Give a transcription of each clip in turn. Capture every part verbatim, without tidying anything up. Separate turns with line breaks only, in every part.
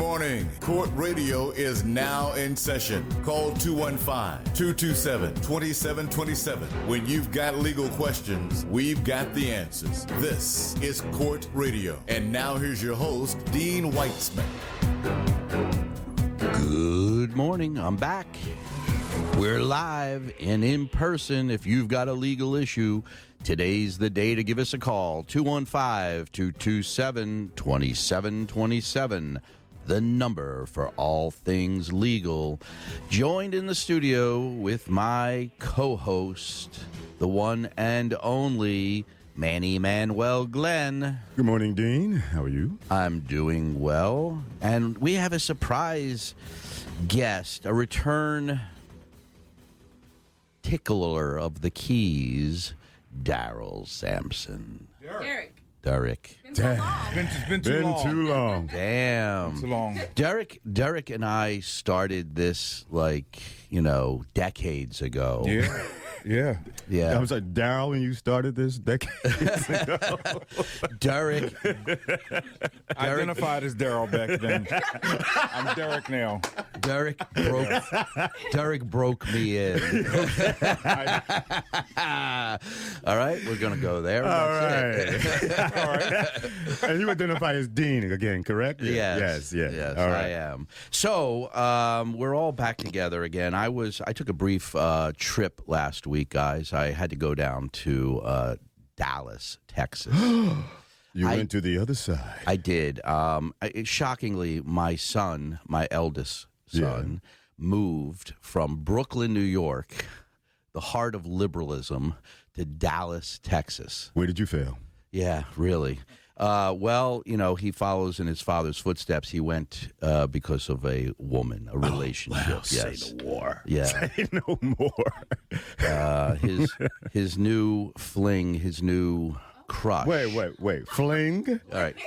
morning. Court Radio is now in session. Call two one five, two two seven, two seven two seven. When you've got legal questions, we've got the answers. This is Court Radio. And now here's your host, Dean Weitzman.
Good morning. I'm back. We're live and in person. If you've got a legal issue, today's the day to give us a call. two one five, two two seven, two seven two seven. The number for all things legal. Joined in the studio with my co-host, the one and only Manny Manuel Glenn.
Good morning, Dean. How are you?
I'm doing well. And we have a surprise guest, a return tickler of the keys, Daryl Sampson.
Derek.
Derek.
Been so long.
Been, it's been too
Been
long.
too long.
Damn.
Too long.
Derek, Derek and I started this, like, you know, decades ago.
Yeah. Yeah.
Yeah.
I was like, Daryl, when you started this decades ago.
Derek.
Identified as Daryl back then. I'm Derek now.
Derek broke. Derek broke me in. All right, we're gonna go there.
All
That's
right.
it.
All right. And you identify as Dean again, correct?
Yes,
Yes, yes.
yes,
All
I
right.
am. So um, we're all back together again. I was. I took a brief uh, trip last week, guys. I had to go down to uh, Dallas, Texas.
You
I-
went to the other side.
I did. Um, I, shockingly, my son, my eldest son, moved from Brooklyn, New York, the heart of liberalism, to Dallas, Texas.
Where did you fail?
Yeah, really. Uh, well, you know, he follows in his father's footsteps. He went uh, because of a woman, a relationship.
Well,
yes.
say no more.
Yeah.
Say no more.
Uh, his his new fling, his new crush.
Wait, wait, wait. Fling?
All right.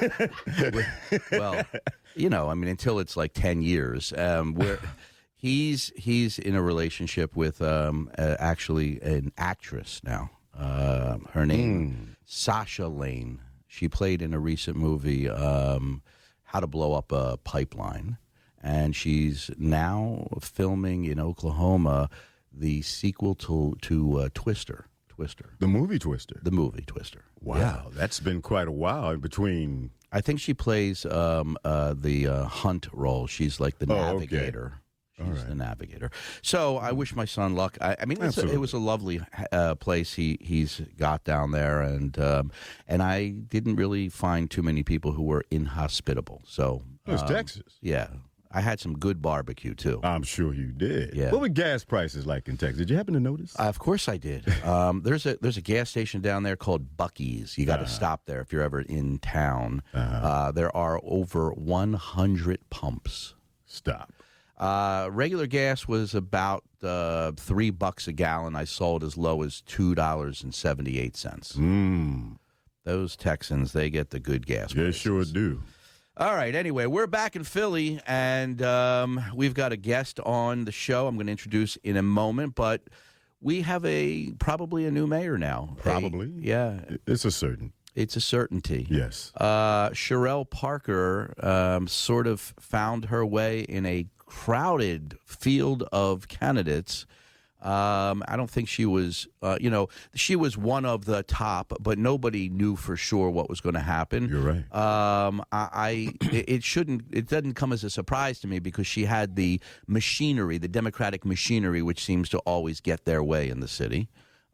Well, you know, I mean, until it's like ten years, um, where he's he's in a relationship with um, uh, actually an actress now. Uh, her name Sasha Lane. She played in a recent movie, um, How to Blow Up a Pipeline, and she's now filming in Oklahoma the sequel to to uh, Twister. Twister.
The movie Twister.
The movie Twister.
Wow,
Yeah.
that's been quite a while in between.
I think she plays um, uh, the uh, hunt role. She's like the
Oh, okay.
navigator. She's
All right.
the navigator. So I wish my son luck. I, I mean, it was, a, it
Absolutely.
was a lovely uh, place he he's got down there, and um, and I didn't really find too many people who were inhospitable. So
It was
um,
Texas.
Yeah, I had some good barbecue too.
I'm sure you did.
Yeah.
What were gas prices like in Texas? Did you happen to notice?
Uh, of course I did. Um, there's a there's a gas station down there called Buc-ee's. You got to
Uh-huh.
stop there if you're ever in town.
Uh-huh.
Uh, there are over one hundred pumps.
Stop.
Uh, regular gas was about uh, three bucks a gallon. I sold as low as two dollars and seventy eight cents.
Mmm.
Those Texans, they get the good gas.
They
prices.
sure do.
All right. Anyway, we're back in Philly, and um, we've got a guest on the show. I'm going to introduce in a moment, but we have a probably a new mayor now. A-
Probably.
yeah,
It's a certain.
it's a certainty.
Yes.
Uh, Sherelle Parker um, sort of found her way in a crowded field of candidates. Um, I don't think she was, uh, you know, she was one of the top, but nobody knew for sure what was going to happen.
You're right.
Um, I, I it it shouldn't, it doesn't come as a surprise to me because she had the machinery, the Democratic machinery, which seems to always get their way in the city,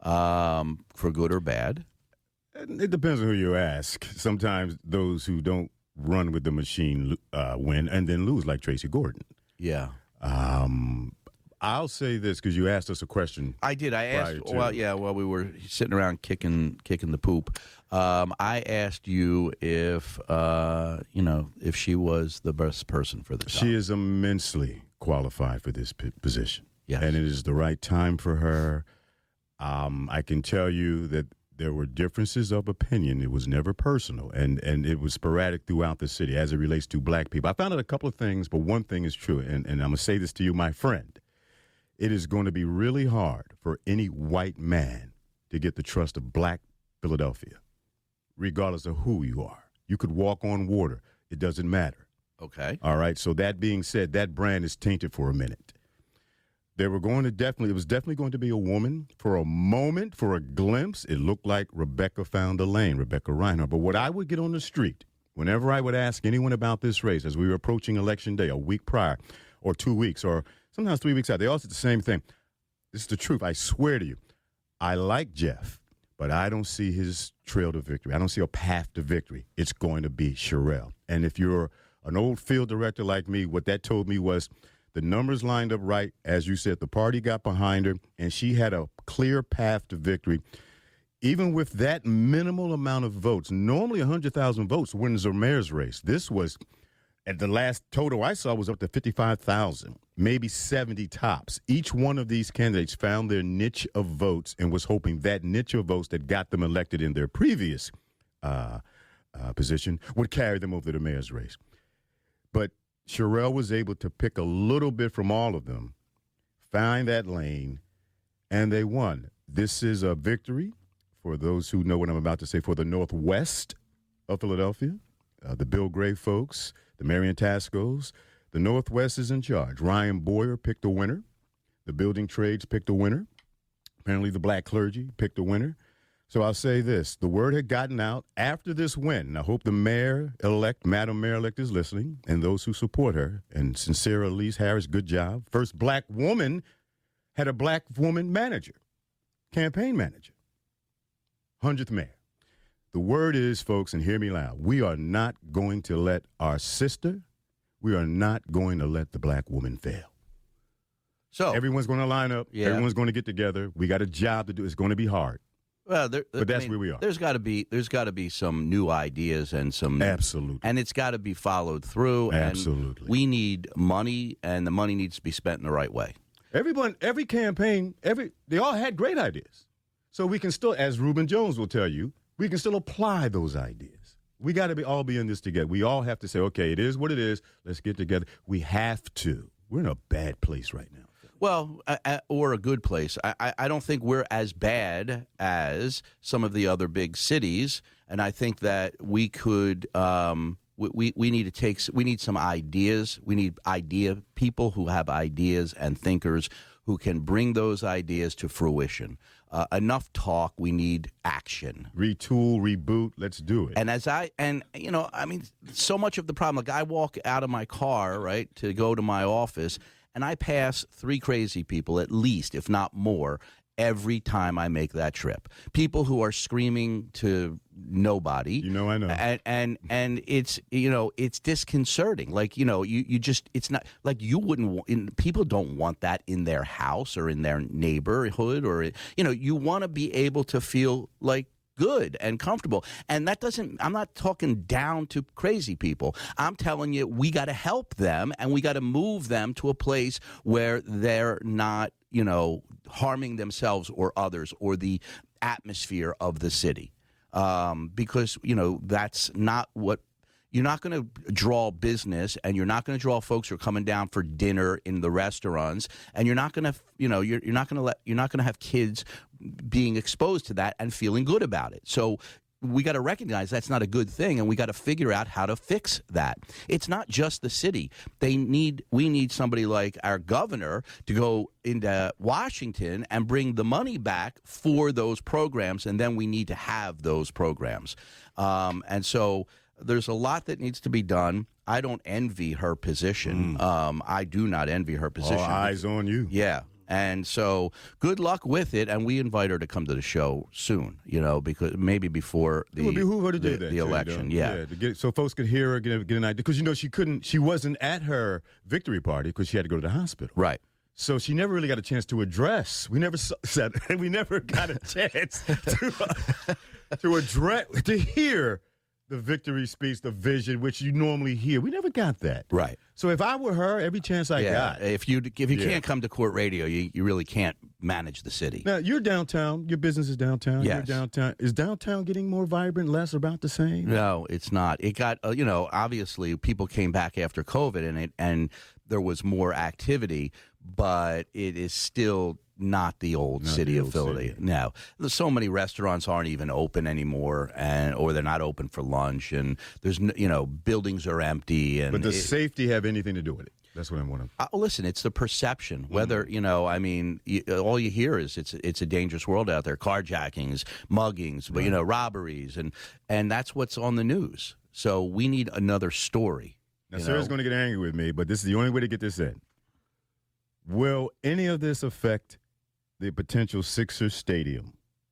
um, for good or bad.
It depends on who you ask. Sometimes those who don't run with the machine uh, win and then lose, like Tracy Gordon.
Yeah.
Um, I'll say this because you asked us a question.
I did. I asked.
Prior to-
Well, yeah. While we were sitting around kicking, kicking the poop, um, I asked you if, uh, you know, if she was the best person for the job.
She is immensely qualified for this p- position.
Yes.
And it is the right time for her. Um, I can tell you that there were differences of opinion. It was never personal, and, and it was sporadic throughout the city as it relates to black people. I found out a couple of things, but one thing is true, and, and I'm going to say this to you, my friend. It is going to be really hard for any white man to get the trust of black Philadelphia, regardless of who you are. You could walk on water. It doesn't matter.
Okay.
All right. So that being said, that brand is tainted for a minute. They were going to definitely, it was definitely going to be a woman. For a moment, for a glimpse, it looked like Rebecca found a lane, Rebecca Reinhardt. But what I would get on the street, whenever I would ask anyone about this race, as we were approaching Election Day, a week prior, or two weeks, or sometimes three weeks out, they all said the same thing. This is the truth. I swear to you. I like Jeff, but I don't see his trail to victory. I don't see a path to victory. It's going to be Sherelle. And if you're an old field director like me, what that told me was the numbers lined up right. As you said, the party got behind her, and she had a clear path to victory. Even with that minimal amount of votes, normally one hundred thousand votes wins a mayor's race. This was, at the last total I saw, was up to fifty-five thousand, maybe seventy tops. Each one of these candidates found their niche of votes and was hoping that niche of votes that got them elected in their previous uh, uh, position would carry them over to the mayor's race. But Sherelle was able to pick a little bit from all of them, find that lane, and they won. This is a victory, for those who know what I'm about to say, for the Northwest of Philadelphia, uh, the Bill Gray folks, the Marion Tascos. The Northwest is in charge. Ryan Boyer picked a winner. The building trades picked a winner. Apparently the black clergy picked a winner. So I'll say this. The word had gotten out after this win. And I hope the mayor-elect, Madam Mayor-elect, is listening, and those who support her. And Sincere Elise Harris, good job. First black woman had a black woman manager, campaign manager. hundredth mayor. The word is, folks, and hear me loud, we are not going to let our sister, we are not going to let the black woman fail.
So
everyone's going to line up.
Yeah.
Everyone's going to get together. We got a job to do. It's going to be hard.
Well, there,
but that's
I mean,
where we are.
There's got to be there's got to be some new ideas and some
absolutely,
and it's got to be followed through.
Absolutely,
and we need money, and the money needs to be spent in the right way.
Everyone, every campaign, every they all had great ideas, so we can still, as Reuben Jones will tell you, we can still apply those ideas. We got to be all be in this together. We all have to say, okay, it is what it is. Let's get together. We have to. We're in a bad place right now.
Well, uh, or a good place. I, I, I don't think we're as bad as some of the other big cities, and I think that we could. Um, we, we we need to take. We need some ideas. We need idea people who have ideas and thinkers who can bring those ideas to fruition. Uh, enough talk. We need action.
Retool, reboot. Let's do it.
And as I and you know, I mean, so much of the problem. Like I walk out of my car right to go to my office. And I pass three crazy people, at least, if not more, every time I make that trip. People who are screaming to nobody.
You know, I know.
And and, and it's, you know, it's disconcerting. Like, you know, you, you just, it's not, like you wouldn't, in, people don't want that in their house or in their neighborhood or, you know, you want to be able to feel like good and comfortable. And that doesn't, I'm not talking down to crazy people. I'm telling you, we got to help them and we got to move them to a place where they're not, you know, harming themselves or others or the atmosphere of the city. Um, because, you know, that's not what, you're not going to draw business, and you're not going to draw folks who are coming down for dinner in the restaurants, and you're not going to, you know, you're, you're not going to let, you're not going to have kids being exposed to that and feeling good about it. So we got to recognize that's not a good thing, and we got to figure out how to fix that. It's not just the city. They need, we need somebody like our governor to go into Washington and bring the money back for those programs, and then we need to have those programs. Um, and so there's a lot that needs to be done. I don't envy her position. Mm. Um, I do not envy her position.
All eyes on you.
Yeah. And so good luck with it, and we invite her to come to the show soon, you know, because maybe before the,
it would behoove her to
the,
do that,
the election. Yeah.
yeah to get, so folks could hear her, get, get an idea. Because, you know, she couldn't, she wasn't at her victory party because she had to go to the hospital.
Right.
So she never really got a chance to address. We never said, we never got a chance to, uh, to address, to hear the victory speech, the vision, which you normally hear. We never got that.
Right.
So if I were her, every chance I
yeah.
got.
If you if you
yeah.
can't come to court radio, you, you really can't manage the city.
Now, you're downtown. Your business is downtown.
Yes.
You're downtown. Is downtown getting more vibrant, less, about the same?
No, it's not. It got, uh, you know, obviously people came back after COVID, and it and there was more activity, but it is still not the old
Not
city
the
of
old
Philly.
city.
No, there's so many restaurants aren't even open anymore, and or they're not open for lunch, and there's no, you know buildings are empty. And
But does
it-
safety have anything to do with it? That's what I want to.
Uh, listen, it's the perception. Whether you know, I mean, you, all you hear is it's it's a dangerous world out there. Carjackings, muggings, but you know, robberies, and and that's what's on the news. So we need another story.
Now,
you
Sarah's
know?
going to get angry with me, but this is the only way to get this in. Will any of this affect the potential Sixers stadium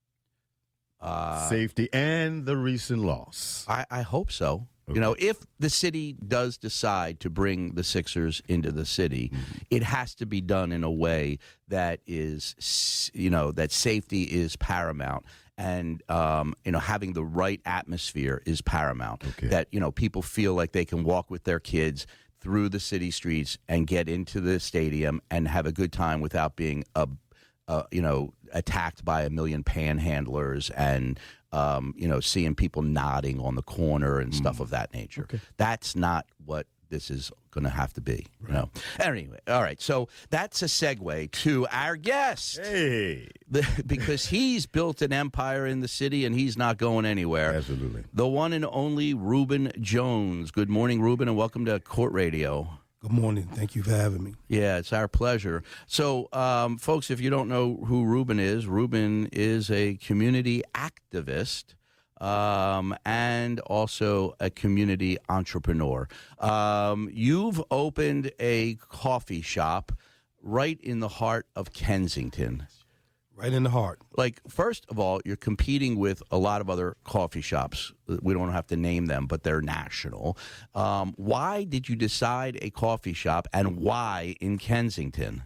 Uh,
safety and the recent loss?
I, I hope so. You know, if the city does decide to bring the Sixers into the city,
Mm-hmm.
it has to be done in a way that is, s- you know, that safety is paramount, and um, you know, having the right atmosphere is paramount.
Okay.
That you know, people feel like they can walk with their kids through the city streets and get into the stadium and have a good time without being a Uh, you know, attacked by a million panhandlers and, um, you know, seeing people nodding on the corner and stuff of that nature.
Okay.
That's not what this is going to have to be. You know. Anyway, all right. So that's a segue to our guest.
Hey,
The, because he's built an empire in the city and he's not going anywhere.
absolutely.
The one and only Ruben Jones. Good morning, Ruben, and welcome to Court Radio.
Good morning. Thank you for having me.
Yeah, it's our pleasure. So, um, folks, if you don't know who Ruben is, Ruben is a community activist um, and also a community entrepreneur. Um, you've opened a coffee shop right in the heart of Kensington.
Right in the heart.
Like, first of all, you're competing with a lot of other coffee shops. We don't have to name them, but they're national. Um, why did you decide a coffee shop, and why in Kensington?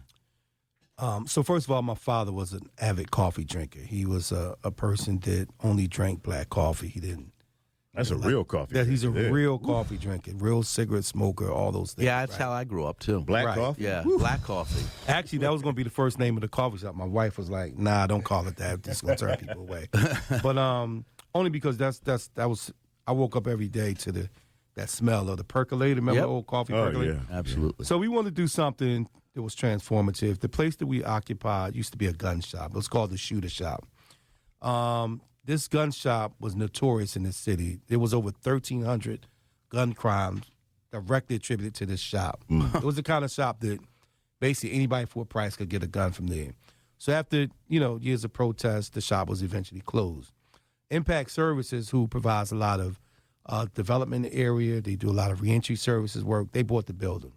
Um, so first of all, my father was an avid coffee drinker. He was a, a person that only drank black coffee. He didn't.
That's a real coffee.
That he's a
drinker there.
real coffee drinker, real cigarette smoker, all those things.
Yeah, that's
right?
how I grew up, too.
Black
Right.
coffee.
Yeah, black coffee.
Actually, that was going to be the first name of the coffee shop. My wife was like, "Nah, don't call it that. It's going to turn people away." But um, only because that's that's that was. I woke up every day to the that smell of the percolator. Remember
Yep.
the old coffee
Oh
percolator?
yeah.
Absolutely.
So we wanted to do something that was transformative. The place that we occupied used to be a gun shop. It was called the Shooter Shop. Um, this gun shop was notorious in the city. There was over thirteen hundred gun crimes directly attributed to this shop. It was the kind of shop that basically anybody for a price could get a gun from there. So after, you know, years of protest, the shop was eventually closed. Impact Services, who provides a lot of uh, development in the area, they do a lot of reentry services work, they bought the building.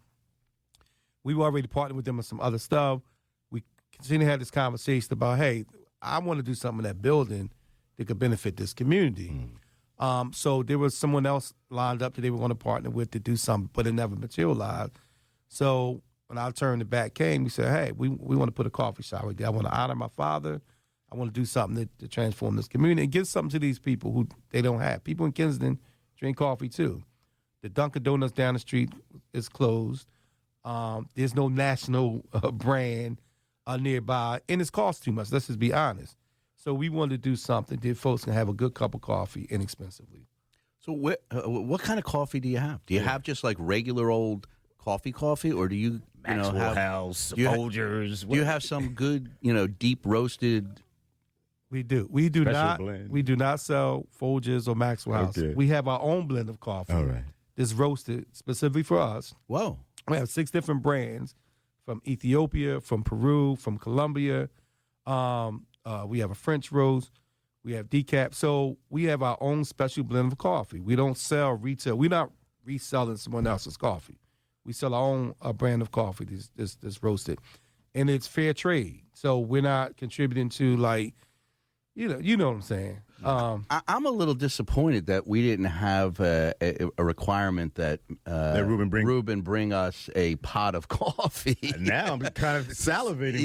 We were already partnered with them on some other stuff. We continued to have this conversation about, hey, I want to do something in that building that could benefit this community.
Mm.
Um, so there was someone else lined up that they were going to partner with to do something, but it never materialized. So when our turn to back came, we said, hey, we we want to put a coffee shop right there. I want to honor my father. I want to do something to, to transform this community and give something to these people who they don't have. People in Kensington drink coffee too. The Dunkin' Donuts down the street is closed. Um, there's no national uh, brand uh, nearby, and it's cost too much. Let's just be honest. So we wanted to do something that folks can have a good cup of coffee inexpensively.
So what, uh, what kind of coffee do you have? Do you have just like regular old coffee coffee, or do you, you know, have,
House,
do you ha-
Folgers.
do you have some good, you know, deep roasted?
We do. We do
Special
not.
blend.
We do not sell Folgers or Maxwell House.
Okay.
We have our own blend of coffee.
All right.
That's roasted specifically for us.
Whoa.
We have six different brands from Ethiopia, from Peru, from Colombia. Um, uh, we have a French roast. We have decaf. So we have our own special blend of coffee. We don't sell retail. We're not reselling someone else's coffee. We sell our own uh, brand of coffee that's, that's, that's roasted. And it's fair trade. So we're not contributing to, like, you know, you know what I'm saying. Um,
I, I'm a little disappointed that we didn't have a, a, a requirement that, uh,
That Ruben bring-
Ruben bring us a pot of coffee.
Now I'm kind of salivating.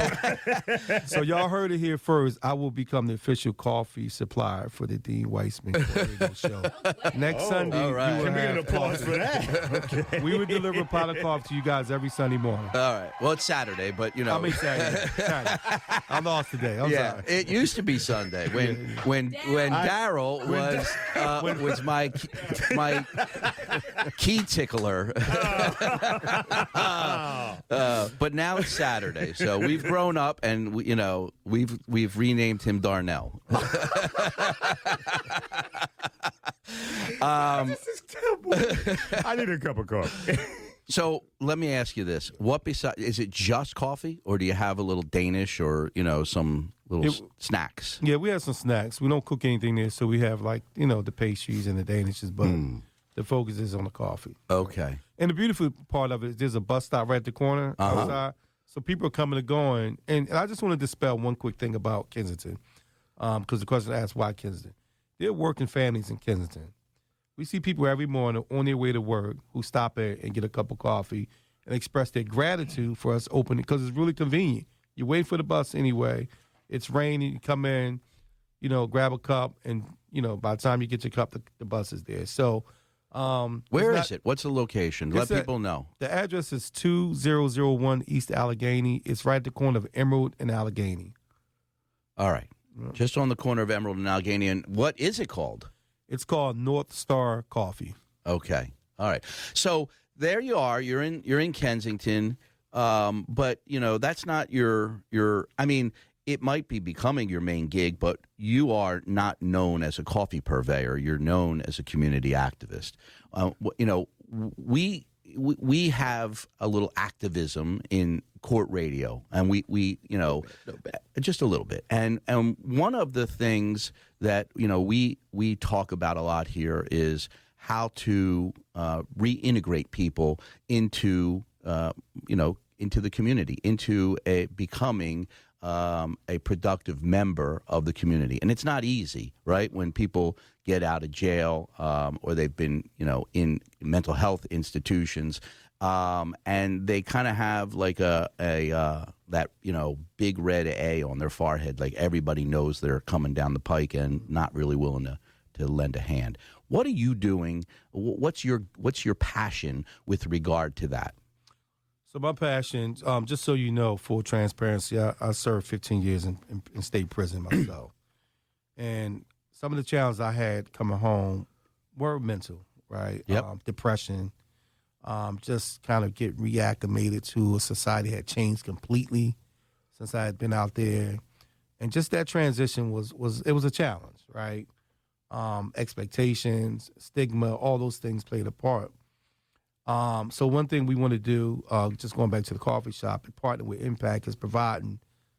Yeah.
so y'all heard it here first. I will become the official coffee supplier for the Dean Weissman radio show. Next Sunday,
all right.
we will
Can we get an
have
applause
coffee.
for that? Okay.
We would deliver a pot of coffee to you guys every Sunday morning.
All right. Well, it's Saturday, but you know.
I mean Saturday. Saturday. I lost today. I'm
yeah,
sorry.
it used to be Sunday when when when when Daryl was uh, was my my key tickler. uh, but now it's Saturday, so we've grown up, and we, you know we've we've renamed him Darnell. um,
This is terrible. I need a cup of coffee.
So let me ask you this: what besides is it just coffee, or do you have a little Danish or you know some little
It-
s- snacks?
Yeah, we have some snacks. We don't cook anything there, so we have like you know the pastries and the danishes, but the focus is on the coffee.
Okay.
And the beautiful part of it is there's a bus stop right at the corner
Uh-huh.
outside, so people are coming and going. And, and I just want to dispel one quick thing about Kensington, because the question asked why Kensington. There are working families in Kensington. We see people every morning on their way to work who stop at and get a cup of coffee and express their gratitude for us opening because it's really convenient. You wait for the bus anyway. It's raining. You come in, you know, grab a cup, and you know by the time you get your cup, the, the bus is there. So, um,
Where
it's
is
not-
it? What's the location? Let
It's at-
people know.
The address is two thousand one East Allegheny. It's right at the corner of Emerald and Allegheny.
All right. Just on the corner of Emerald and Allegheny. And what is it called?
It's called North Star Coffee.
Okay. All right. So there you are. You're in you're in Kensington. Um, but you know, that's not your your I mean, it might be becoming your main gig, but you are not known as a coffee purveyor. You're known as a community activist. Uh, wh- you know, we we we have a little activism in court radio, and we, we you know just a little bit. And and one of the things that you know we we talk about a lot here is how to uh, reintegrate people into uh, you know into the community, into a becoming um, a productive member of the community. And it's not easy, right? When people get out of jail um, or they've been, you know, in mental health institutions, um, and they kind of have like a, a uh, that, you know, big red A on their forehead, like everybody knows they're coming down the pike and not really willing to, to lend a hand. What are you doing? Wh- What's your what's your passion with regard to that?
So my passion, um, just so you know, full transparency, I, I served fifteen years in, in, in state prison myself. And some of the challenges I had coming home were mental, right?
Yep.
Um, depression, um, just kind of get reacclimated to a society that had changed completely since I had been out there. And just that transition was, was it was a challenge, right? Um, expectations, stigma, all those things played a part. Um, so one thing we want to do, uh, just going back to the coffee shop and partner with Impact, is providing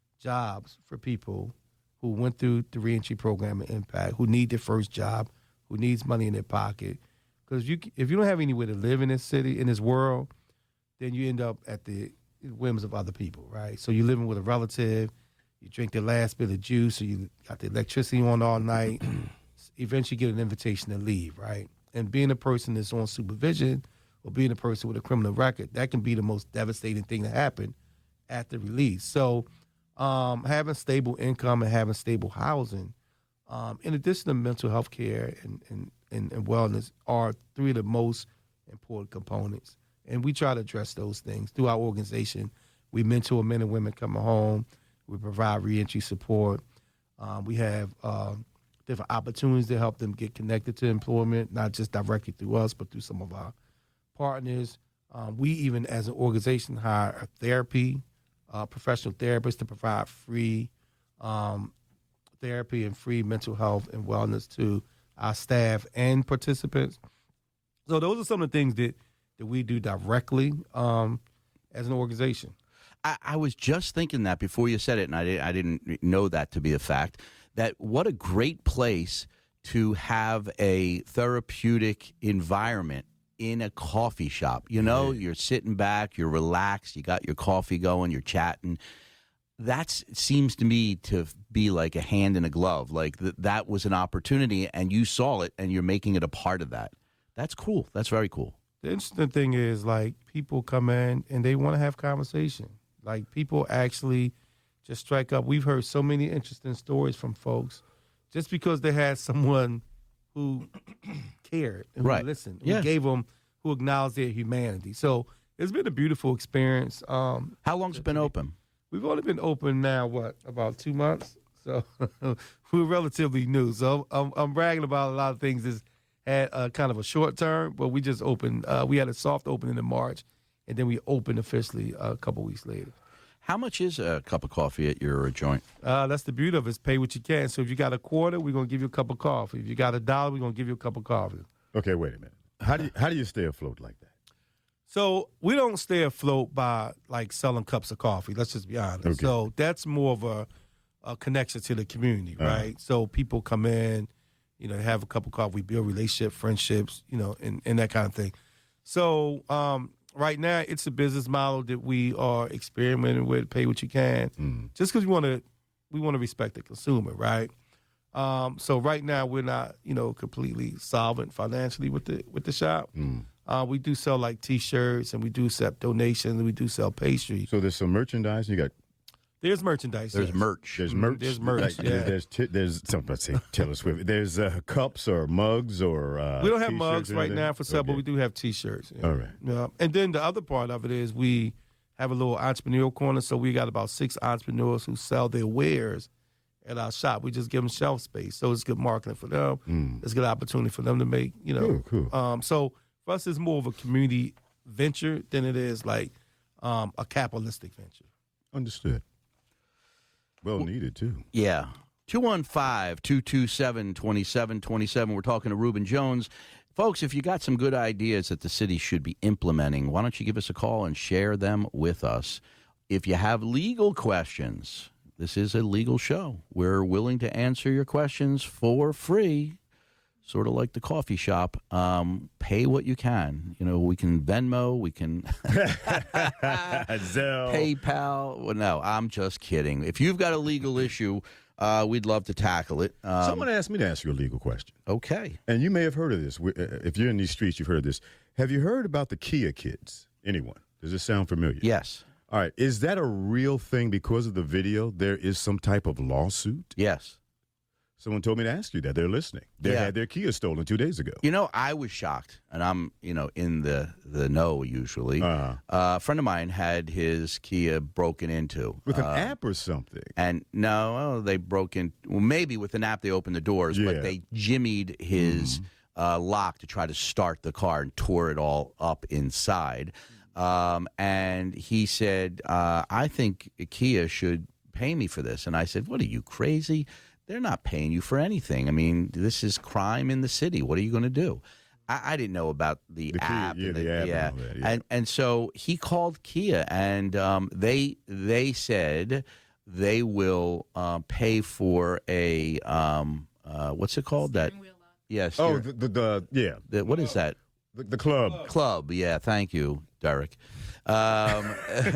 jobs for people who went through the reentry program at Impact, who need their first job, who needs money in their pocket. Because you, if you don't have anywhere to live in this city, in this world, then you end up at the whims of other people, right? So you're living with a relative, you drink the last bit of juice, or you got the electricity on all night. Eventually get an invitation to leave, right? And being a person that's on supervision, or being a person with a criminal record, that can be the most devastating thing to happen at the release. So um, having stable income and having stable housing, um, in addition to mental health care and, and, and, and wellness, are three of the most important components. And we try to address those things through our organization. We mentor men and women coming home. We provide reentry support. Um, we have um, different opportunities to help them get connected to employment, not just directly through us, but through some of our partners. Um, we even, as an organization, hire a therapy, uh, professional therapists to provide free um, therapy and free mental health and wellness to our staff and participants. So those are some of the things that, that we do directly um, as an organization.
I, I was just thinking that before you said it, and I, did, I didn't know that to be a fact, that what a great place to have a therapeutic environment in a coffee shop. You know, yeah. You're sitting back, you're relaxed, you got your coffee going, you're chatting. That seems to me to be like a hand in a glove. Like th- that was an opportunity, and you saw it, and you're making it a part of that. That's cool. That's very cool.
The interesting thing is, like, people come in and they want to have conversation. Like, people actually just strike up. We've heard so many interesting stories from folks just because they had someone who cared and who
right.
listened,
yeah.
who gave them, who acknowledged their humanity. So it's been a beautiful experience. Um,
How long's it been open?
We've only been open now, what, about two months? So we're relatively new. So I'm, I'm bragging about a lot of things that's had uh, kind of a short term, but we just opened. Uh, we had a soft opening in March, and then we opened officially a couple weeks later.
How much is a cup of coffee at your joint?
Uh, that's the beauty of it. It's pay what you can. So if you got a quarter, we're going to give you a cup of coffee. If you got a dollar, we're going to give you a cup of coffee.
Okay, wait a minute. How do you, how do you stay afloat like that?
So we don't stay afloat by, like, selling cups of coffee. Let's just be honest.
Okay.
So that's more of a, a connection to the community,
Uh-huh.
right? So people come in, you know, have a cup of coffee, we build relationship, friendships, you know, and, and that kind of thing. So um, right now it's a business model that we are experimenting with, pay what you can,
Mm.
just because we want to we want to respect the consumer, right? Um, so right now we're not, you know, completely solvent financially with the with the shop.
Mm.
Uh, we do sell like T-shirts and we do accept donations and we do sell pastry.
So there's some merchandise. You got
There's merchandise.
There's
yes.
merch.
there's
Mhm,
merch.
there's merch,
Like,
yeah.
There's t- there's something. Let's say Taylor Swift. There's uh, cups or mugs or uh,
We don't have
T-shirts
mugs
or
right
anything?
now for sale, but
Okay.
we do have T-shirts. Yeah.
All right.
Yeah. And then the other part of it is we have a little entrepreneurial corner. So we got about six entrepreneurs who sell their wares at our shop. We just give them shelf space. So it's good marketing for them.
Mm.
It's a good opportunity for them to make, you know.
Cool, cool.
Um, so for us, it's more of a community venture than it is like um, a capitalistic venture.
Understood. Well needed too.
Yeah. two one five, two two seven, two seven two seven. We're talking to Reuben Jones. Folks, if you got some good ideas that the city should be implementing, why don't you give us a call and share them with us? If you have legal questions, this is a legal show. We're willing to answer your questions for free, sort of like the coffee shop. Um, pay what you can. You know, we can Venmo, we can
Zelle.
PayPal. Well, no, I'm just kidding. If you've got a legal issue, uh, we'd love to tackle it. Um,
Someone asked me to ask you a legal question,
okay.
and you may have heard of this. We- uh, If you're in these streets, you've heard of this. Have you heard about the Kia kids? Anyone? Does this sound familiar?
Yes.
All right. Is that a real thing because of the video? There is some type of lawsuit?
Yes.
Someone told me to ask you that. They're listening. They
Yeah.
had their Kia stolen two days ago.
You know, I was shocked, and I'm, you know, in the, the know usually.
Uh-huh.
Uh, a friend of mine had his Kia broken into.
With an
Uh,
app or something.
And no, oh, they broke in. Well, maybe with an app they opened the doors,
Yeah.
but they jimmied his uh, lock to try to start the car and tore it all up inside. Um, and he said, uh, I think Kia should pay me for this. And I said, what are you, crazy? They're not paying you for anything. I mean, this is crime in the city. What are you going to do? I, I didn't know about the,
The Kia-
app.
yeah,
and
the app and
yeah.
all that, yeah.
And and so he called Kia, and um, they they said they will uh, pay for a um, uh, what's it called? That yes.
Oh, the, the, the yeah.
the, what is that?
The, the club.
Club. Yeah, thank you, Derek. Um,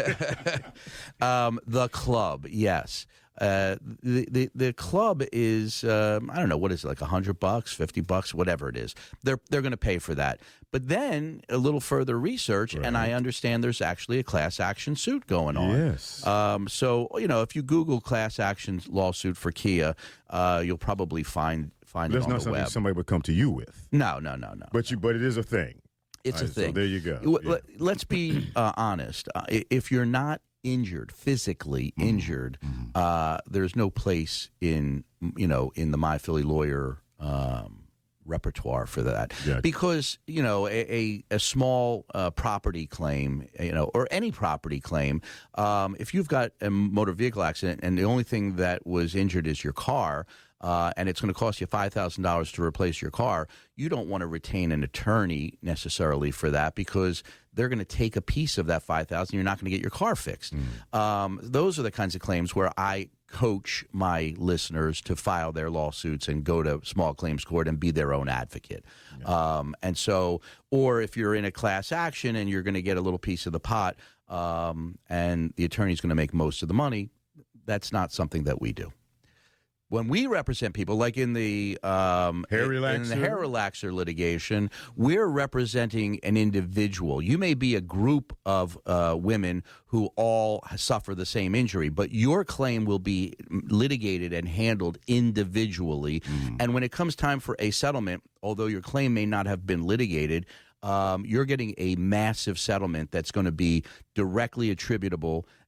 um, the club. Yes. Uh, the, the the club is um, I don't know, what is it, like a hundred bucks, fifty bucks, whatever it is. They're they're going to pay for that. But then a little further research, and I understand there's actually a class action suit going on.
Yes.
Um, so you know, if you Google class action lawsuit for Kia, uh, you'll probably find find
That's
it on
not
the
something
web.
somebody would come to you with.
No, no, no, no.
But you, but it is a thing.
It's
All
a
right, so
thing.
there you go.
W-
Yeah.
let- Let's be uh, honest. Uh, i- if you're not injured, physically
Mm-hmm.
injured, uh, there's no place in you know in the My Philly Lawyer um, repertoire for that.
Gotcha.
Because you know a, a, a small uh, property claim, you know, or any property claim, um, if you've got a motor vehicle accident and the only thing that was injured is your car. Uh, and it's going to cost you five thousand dollars to replace your car, you don't want to retain an attorney necessarily for that because they're going to take a piece of that five thousand dollars and you're not going to get your car fixed. Um, those are the kinds of claims where I coach my listeners to file their lawsuits and go to small claims court and be their own advocate. Um, and so, or if you're in a class action and you're going to get a little piece of the pot um, and the attorney's going to make most of the money, that's not something that we do. When we represent people, like in the um,
Hair
in the
relaxer?
hair relaxer litigation, we're representing an individual. You may be a group of uh, women who all suffer the same injury, but your claim will be litigated and handled individually. And when it comes time for a settlement, although your claim may not have been litigated, um, you're getting a massive settlement that's going to be directly attributable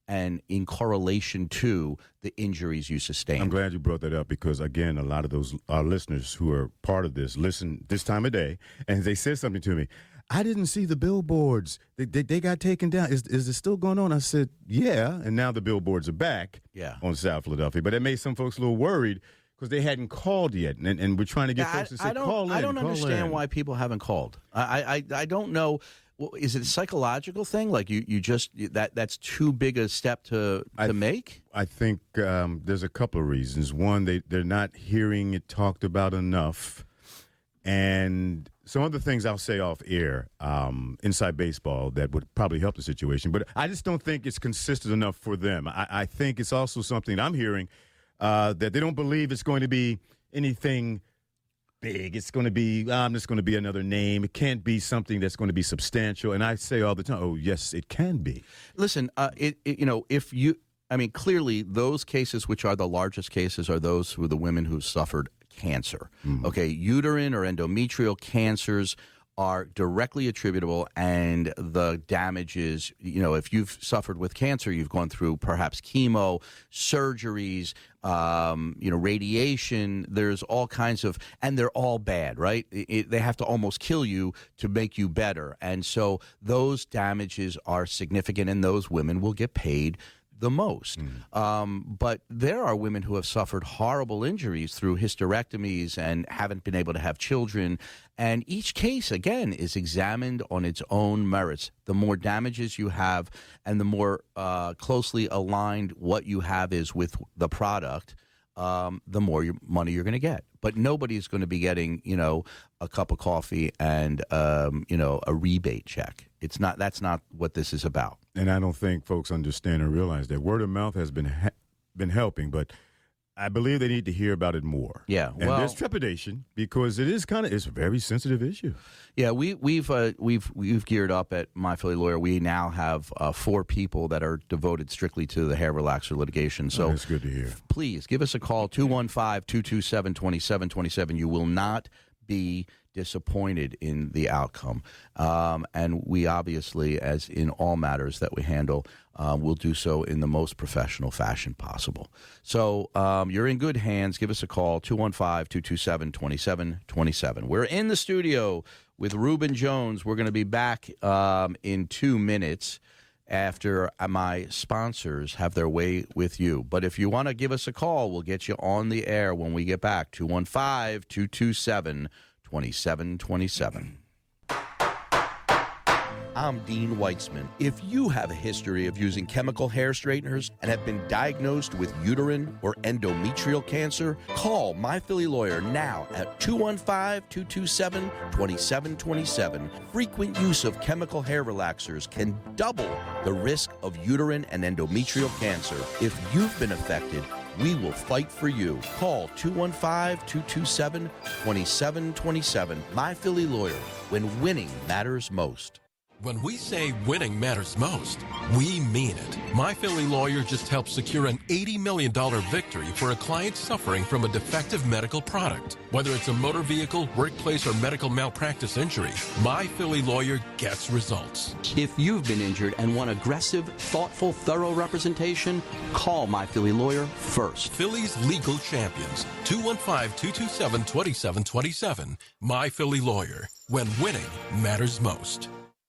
and in correlation to the injuries you sustain.
I'm glad you brought that up because, again, a lot of those our listeners who are part of this listen this time of day, and they said something to me. I didn't see the billboards. They, they, they got taken down. Is, is it still going on? I said, yeah, and now the billboards are back
Yeah.
on South Philadelphia. But it made some folks a little worried because they hadn't called yet, and, and we're trying to get
Yeah,
folks to
I,
say,
I don't,
call in,
I don't
call
understand
in.
why people haven't called. I, I, I don't know. Well, is it a psychological thing? Like you, you just that that's too big a step to
I-
to make?
I think um, there's a couple of reasons. One, they, they're not hearing it talked about enough. And some other things I'll say off air um, inside baseball that would probably help the situation. But I just don't think it's consistent enough for them. I, I think it's also something I'm hearing uh, that they don't believe it's going to be anything big. It's going to be, um, it's going to be another name. It can't be something that's going to be substantial. And I say all the time, oh, yes, it can be.
Listen, uh, it, it you know if you, I mean, clearly those cases which are the largest cases are those who are the women who suffered cancer.
Mm.
Okay, uterine or endometrial cancers are directly attributable, and the damages, you know, if you've suffered with cancer, you've gone through perhaps chemo, surgeries, um, you know, radiation. There's all kinds of, and they're all bad, right? It, it, they have to almost kill you to make you better. And so those damages are significant, and those women will get paid the most. Mm. Um, but there are women who have suffered horrible injuries through hysterectomies and haven't been able to have children. And each case, again, is examined on its own merits. The more damages you have and the more uh, closely aligned what you have is with the product, um, the more your money you're going to get. But nobody's going to be getting, you know, a cup of coffee and, um, you know, a rebate check. It's not. That's not what this is about.
And I don't think folks understand or realize that word of mouth has been ha- been helping, but I believe they need to hear about it more.
Yeah,
and
well,
there's trepidation because it is kind of it's a very sensitive issue.
Yeah, we, we've uh, we've we've geared up at My Philly Lawyer. We now have uh, four people that are devoted strictly to the hair relaxer litigation. So
oh, that's good to hear.
Please give us a call, two one five, two two seven, two seven two seven. You will not be disappointed in the outcome. Um, and we obviously, as in all matters that we handle, uh, will do so in the most professional fashion possible. So um, you're in good hands. Give us a call, two one five, two two seven, two seven two seven. We're in the studio with Ruben Jones. We're going to be back um, in two minutes after my sponsors have their way with you. But if you want to give us a call, we'll get you on the air when we get back, two one five, two two seven, two seven two seven. I'm Dean Weitzman. If you have a history of using chemical hair straighteners and have been diagnosed with uterine or endometrial cancer, call My Philly Lawyer now at two one five, two two seven, two seven two seven. Frequent use of chemical hair relaxers can double the risk of uterine and endometrial cancer. If you've been affected, we will fight for you. Call two one five, two two seven, two seven two seven. My Philly Lawyer, when winning matters most.
When we say winning matters most, we mean it. My Philly Lawyer just helped secure an eighty million dollars victory for a client suffering from a defective medical product. Whether it's a motor vehicle, workplace, or medical malpractice injury, My Philly Lawyer gets results.
If you've been injured and want aggressive, thoughtful, thorough representation, call My Philly Lawyer first.
Philly's legal champions, two one five, two two seven, two seven two seven. My Philly Lawyer, when winning matters most.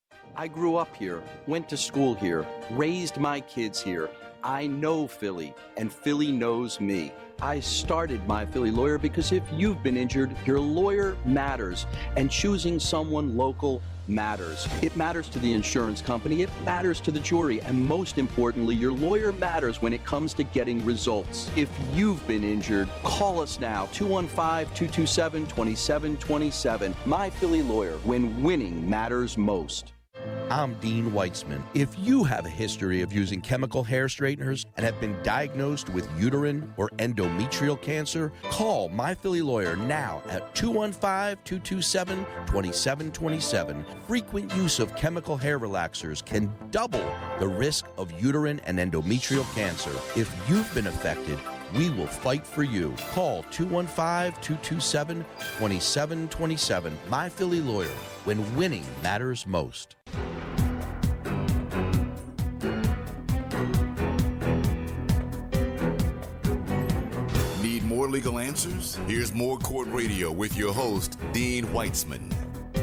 I grew up here, went to school here, raised my kids here. I know Philly, and Philly knows me. I started My Philly Lawyer because if you've been injured, your lawyer matters, and choosing someone local matters. It matters to the insurance company, it matters to the jury, and most importantly, your lawyer matters when it comes to getting results. If you've been injured, call us now, two one five, two two seven, two seven two seven. My Philly Lawyer, when winning matters most.
I'm Dean Weitzman. If you have a history of using chemical hair straighteners and have been diagnosed with uterine or endometrial cancer, call My Philly Lawyer now at two one five, two two seven, two seven two seven. Frequent use of chemical hair relaxers can double the risk of uterine and endometrial cancer. If you've been affected, we will fight for you. Call two one five, two two seven, two seven two seven. My Philly Lawyer, when winning matters most.
legal answers? Here's more Court Radio with your host, Dean Weitzman.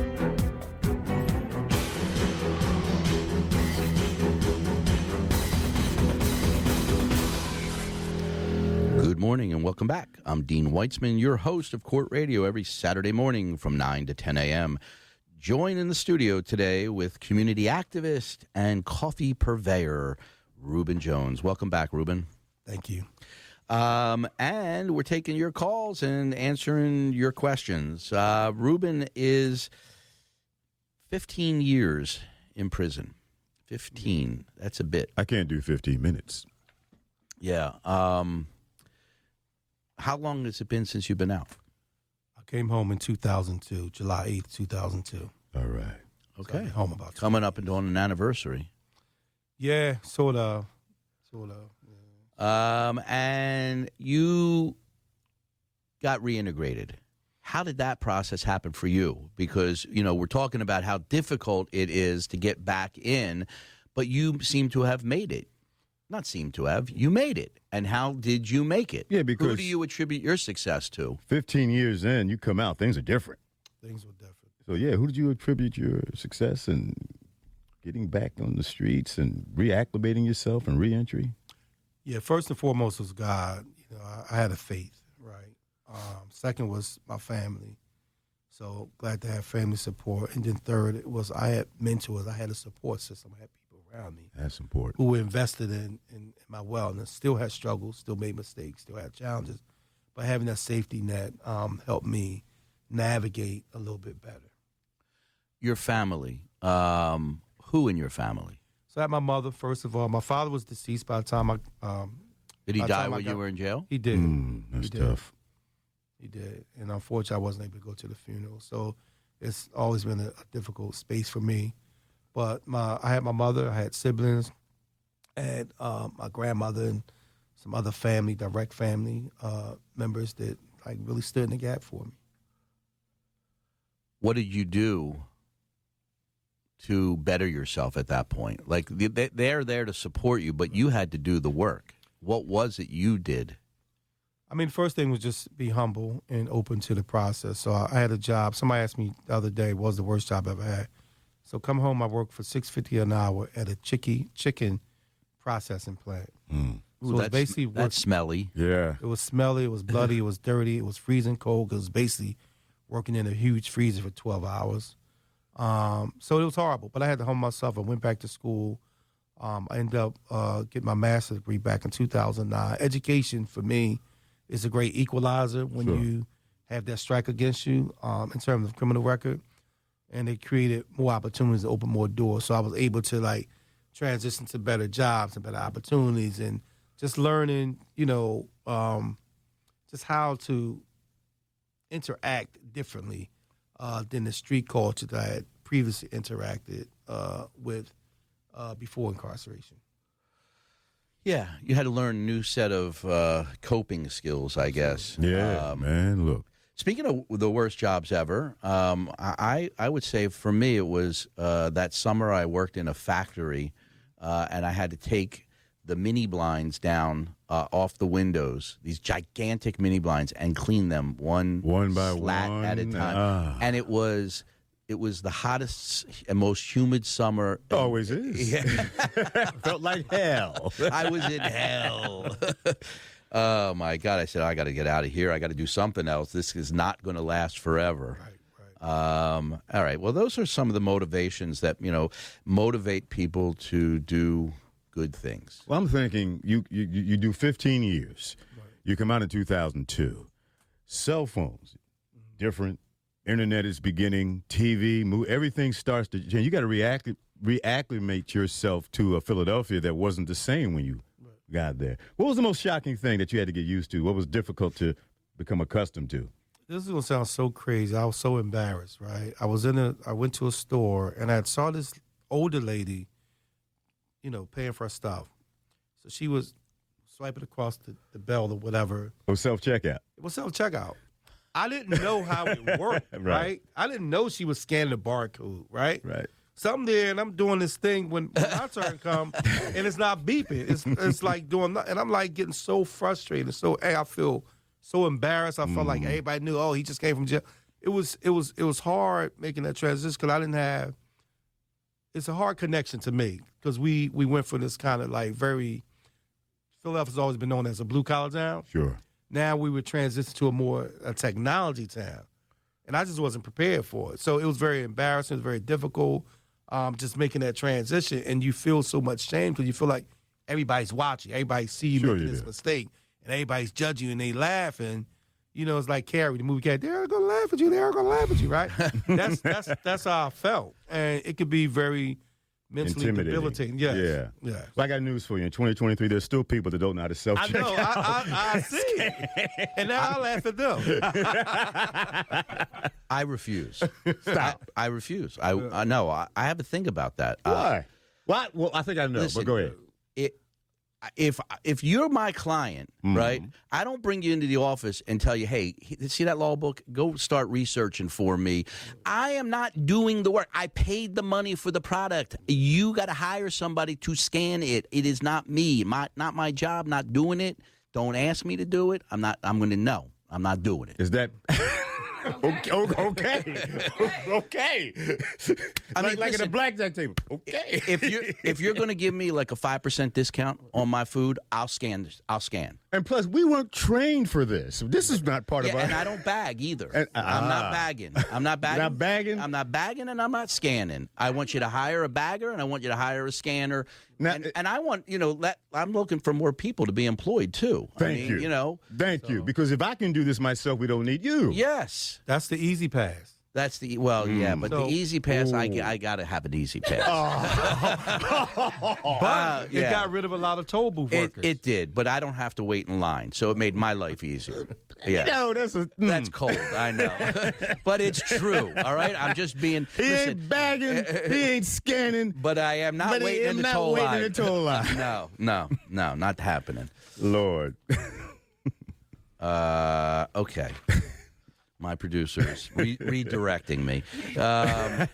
Good morning and welcome back. I'm Dean Weitzman, your host of Court Radio every Saturday morning from nine to ten a.m. Join in the studio today with community activist and coffee purveyor, Ruben Jones. Welcome back, Ruben.
Thank you.
Um, and we're taking your calls and answering your questions. Uh, Ruben is fifteen years in prison. fifteen. That's a bit.
I can't do fifteen minutes.
Yeah. Um, how long has it been since you've been out?
I came home in two thousand two, July eighth, two thousand two.
All right.
So
Okay.
I've been home about two
Coming
years.
up and on an anniversary.
Yeah, sort of. Sort of.
Um, and you got reintegrated. How did that process happen for you? Because, you know, we're talking about how difficult it is to get back in, but you seem to have made it. Not seem to have. You made it. And how did you make it?
Yeah,
Who
because
do you attribute your success to?
fifteen years in, you come out, things are different.
Things were different.
So, yeah, who did you attribute your success in getting back on the streets and reacclimating yourself and reentry?
Yeah, first and foremost was God. You know, I, I had a faith, right? Um, second was my family. So glad to have family support. And then third, it was I had mentors. I had a support system. I had people around me
That's important.
who were invested in, in, in my wellness. Still had struggles, still made mistakes, still had challenges. But having that safety net um, helped me navigate a little bit better.
Your family. Um, who in your family?
So I had my mother, first of all. My father was deceased by the time I um,
Did he
By the
die
time I
when
got-
you were in jail?
he did.
Mm, that's
He did.
tough.
He did. And unfortunately, I wasn't able to go to the funeral. So it's always been a, a difficult space for me. But my, I had my mother, I had siblings, I had uh, my grandmother and some other family, direct family uh, members that like really stood in the gap for me.
What did you do to better yourself at that point? Like, they- they're there to support you, but you had to do the work. What was it you did?
I mean, first thing was just be humble and open to the process. So I, I had a job. Somebody asked me the other day, what was the worst job I ever had? So come home, I worked for six fifty an hour at a chicky, chicken processing plant.
Mm.
So
Ooh,
it was
that's,
basically work-
that's smelly.
Yeah.
It was smelly, it was bloody, it was dirty, it was freezing cold. It was basically working in a huge freezer for twelve hours. Um, so it was horrible, but I had to humble myself. I went back to school. Um, I ended up uh, getting my master's degree back in two thousand nine. Education, for me, is a great equalizer when
Sure.
you have that strike against you um, in terms of criminal record. And it created more opportunities to open more doors. So I was able to, like, transition to better jobs and better opportunities and just learning, you know, um, just how to interact differently uh, than the street culture that I had previously interacted uh, with uh, before incarceration.
Yeah, you had to learn a new set of uh, coping skills, I guess.
Yeah,
Um,
man, look.
Speaking of the worst jobs ever, um, I, I would say for me it was uh, that summer I worked in a factory uh, and I had to take the mini blinds down uh, off the windows, these gigantic mini blinds, and clean them one,
One by
slat
one.
at a time.
Ah.
And it was it was the hottest and most humid summer.
Always is.
Yeah.
Felt like hell.
I was in hell. Oh, my God. I said, I got to get out of here. I got to do something else. This is not going to last forever.
Right, right.
Um, all right. Well, those are some of the motivations that, you know, motivate people to do good things.
Well, I'm thinking you you, you do fifteen years. You come out in two thousand two. Cell phones, different. Internet is beginning. T V, move, everything starts to change. You got to react, reacclimate yourself to a Philadelphia that wasn't the same when you got there. What was the most shocking thing that you had to get used to? What was difficult to become accustomed to?
This is gonna sound so crazy. I was so embarrassed, right? I was in a, I went to a store and I saw this older lady, you know, paying for her stuff. So she was swiping across the, the bell or whatever.
Oh, self-checkout.
It was self checkout. I didn't know how it worked, right.
Right.
I didn't know she was scanning the barcode, right?
Right.
So I'm there and I'm doing this thing when, when my turn come and it's not beeping. It's it's like doing nothing. And I'm like getting so frustrated. So hey, I feel so embarrassed. I felt like everybody knew. Oh, he just came from jail. It was it was it was hard making that transition because I didn't have. It's a hard connection to make because we we went for this kind of like very. Philadelphia's always been known as a blue collar town.
Sure.
Now we would transition to a more a technology town, and I just wasn't prepared for it. So it was very embarrassing. It was very difficult, um, just making that transition, and you feel so much shame because you feel like everybody's watching, everybody see you
Sure
making
you
this
do.
mistake, and everybody's judging you and they laugh and. You know, it's like Carrie, the movie cat. They're gonna laugh at you. They're gonna laugh at you, right? that's that's that's how I felt, and it could be very mentally
Intimidating.
debilitating. Yes.
Yeah.
Yeah.
Well, I got news for you. In twenty twenty-three, there's still people that don't know how to self
I
check.
know. I, I, I see, and now I laugh at them.
I refuse. Stop. I, I refuse. I, I know. I, I have to think about that. Uh,
Why? What? Well, I think I know,
listen,
but go ahead.
It, if if you're my client, right, I don't bring you into the office and tell you, hey, see that law book? Go start researching for me. I am not doing the work. I paid the money for the product. You got to hire somebody to scan it. It is not me. My not my job. Not doing it. Don't ask me to do it. I'm not. I'm going to know. I'm not doing it.
Is that okay? Okay, okay.
I
like,
mean,
like at a
listen,
blackjack table. Okay.
if you if you're going to give me like a five percent discount on my food, I'll scan this. I'll scan.
And plus, we weren't trained for this. This is not part
Yeah,
of our.
and I don't bag either.
And-
I'm
ah.
not bagging. I'm not bagging.
Not bagging?
I'm not bagging, and I'm not scanning. I want you to hire a bagger, and I want you to hire a scanner.
Now-
and, and I want you know, let, I'm looking for more people to be employed too. I
Thank
mean,
you.
You know,
Thank you. Because if I can do this myself, we don't need you.
yes,
That's the easy pass.
that's the well, yeah, but
So-
the easy pass, I, I got to have an easy pass.
But it
yeah.
got rid of a lot of toll booth
It,
workers.
it did, but I don't have to wait in line, so it made my life easier. Yeah.
No, that's a. mm.
That's cold, I know. But it's true, all right? I'm just being.
He
listen,
ain't bagging. He ain't scanning.
but I am not
But he
waiting
is
in the
not
toll
waiting
line.
in the toll line.
No, no, no, not happening.
Lord.
Uh, okay. My producers re- redirecting me. Um,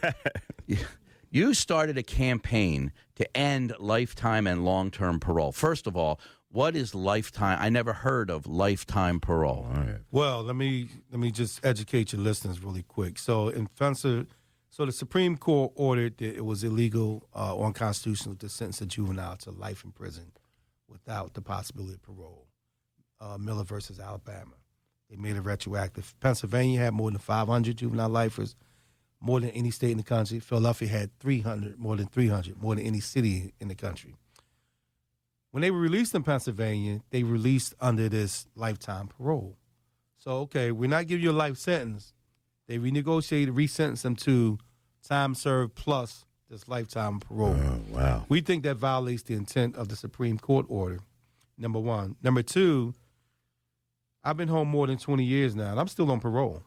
you started a campaign to end lifetime and long-term parole. First of all, what is lifetime? I never heard of lifetime parole.
Well, let me let me just educate your listeners really quick. So, in Pennsylvania, so the Supreme Court ordered that it was illegal uh, or unconstitutional to sentence a juvenile to life in prison without the possibility of parole. Uh, Miller versus Alabama. They made it retroactive. Pennsylvania had more than five hundred juvenile lifers, more than any state in the country. Philadelphia had three hundred, more than three hundred, more than any city in the country. When they were released in Pennsylvania, they released under this lifetime parole. So, okay, we're not giving you a life sentence. They renegotiated, resentenced them to time served plus this lifetime parole.
Oh, wow.
We think that violates the intent of the Supreme Court order, number one. Number two, I've been home more than twenty years now, and I'm still on parole.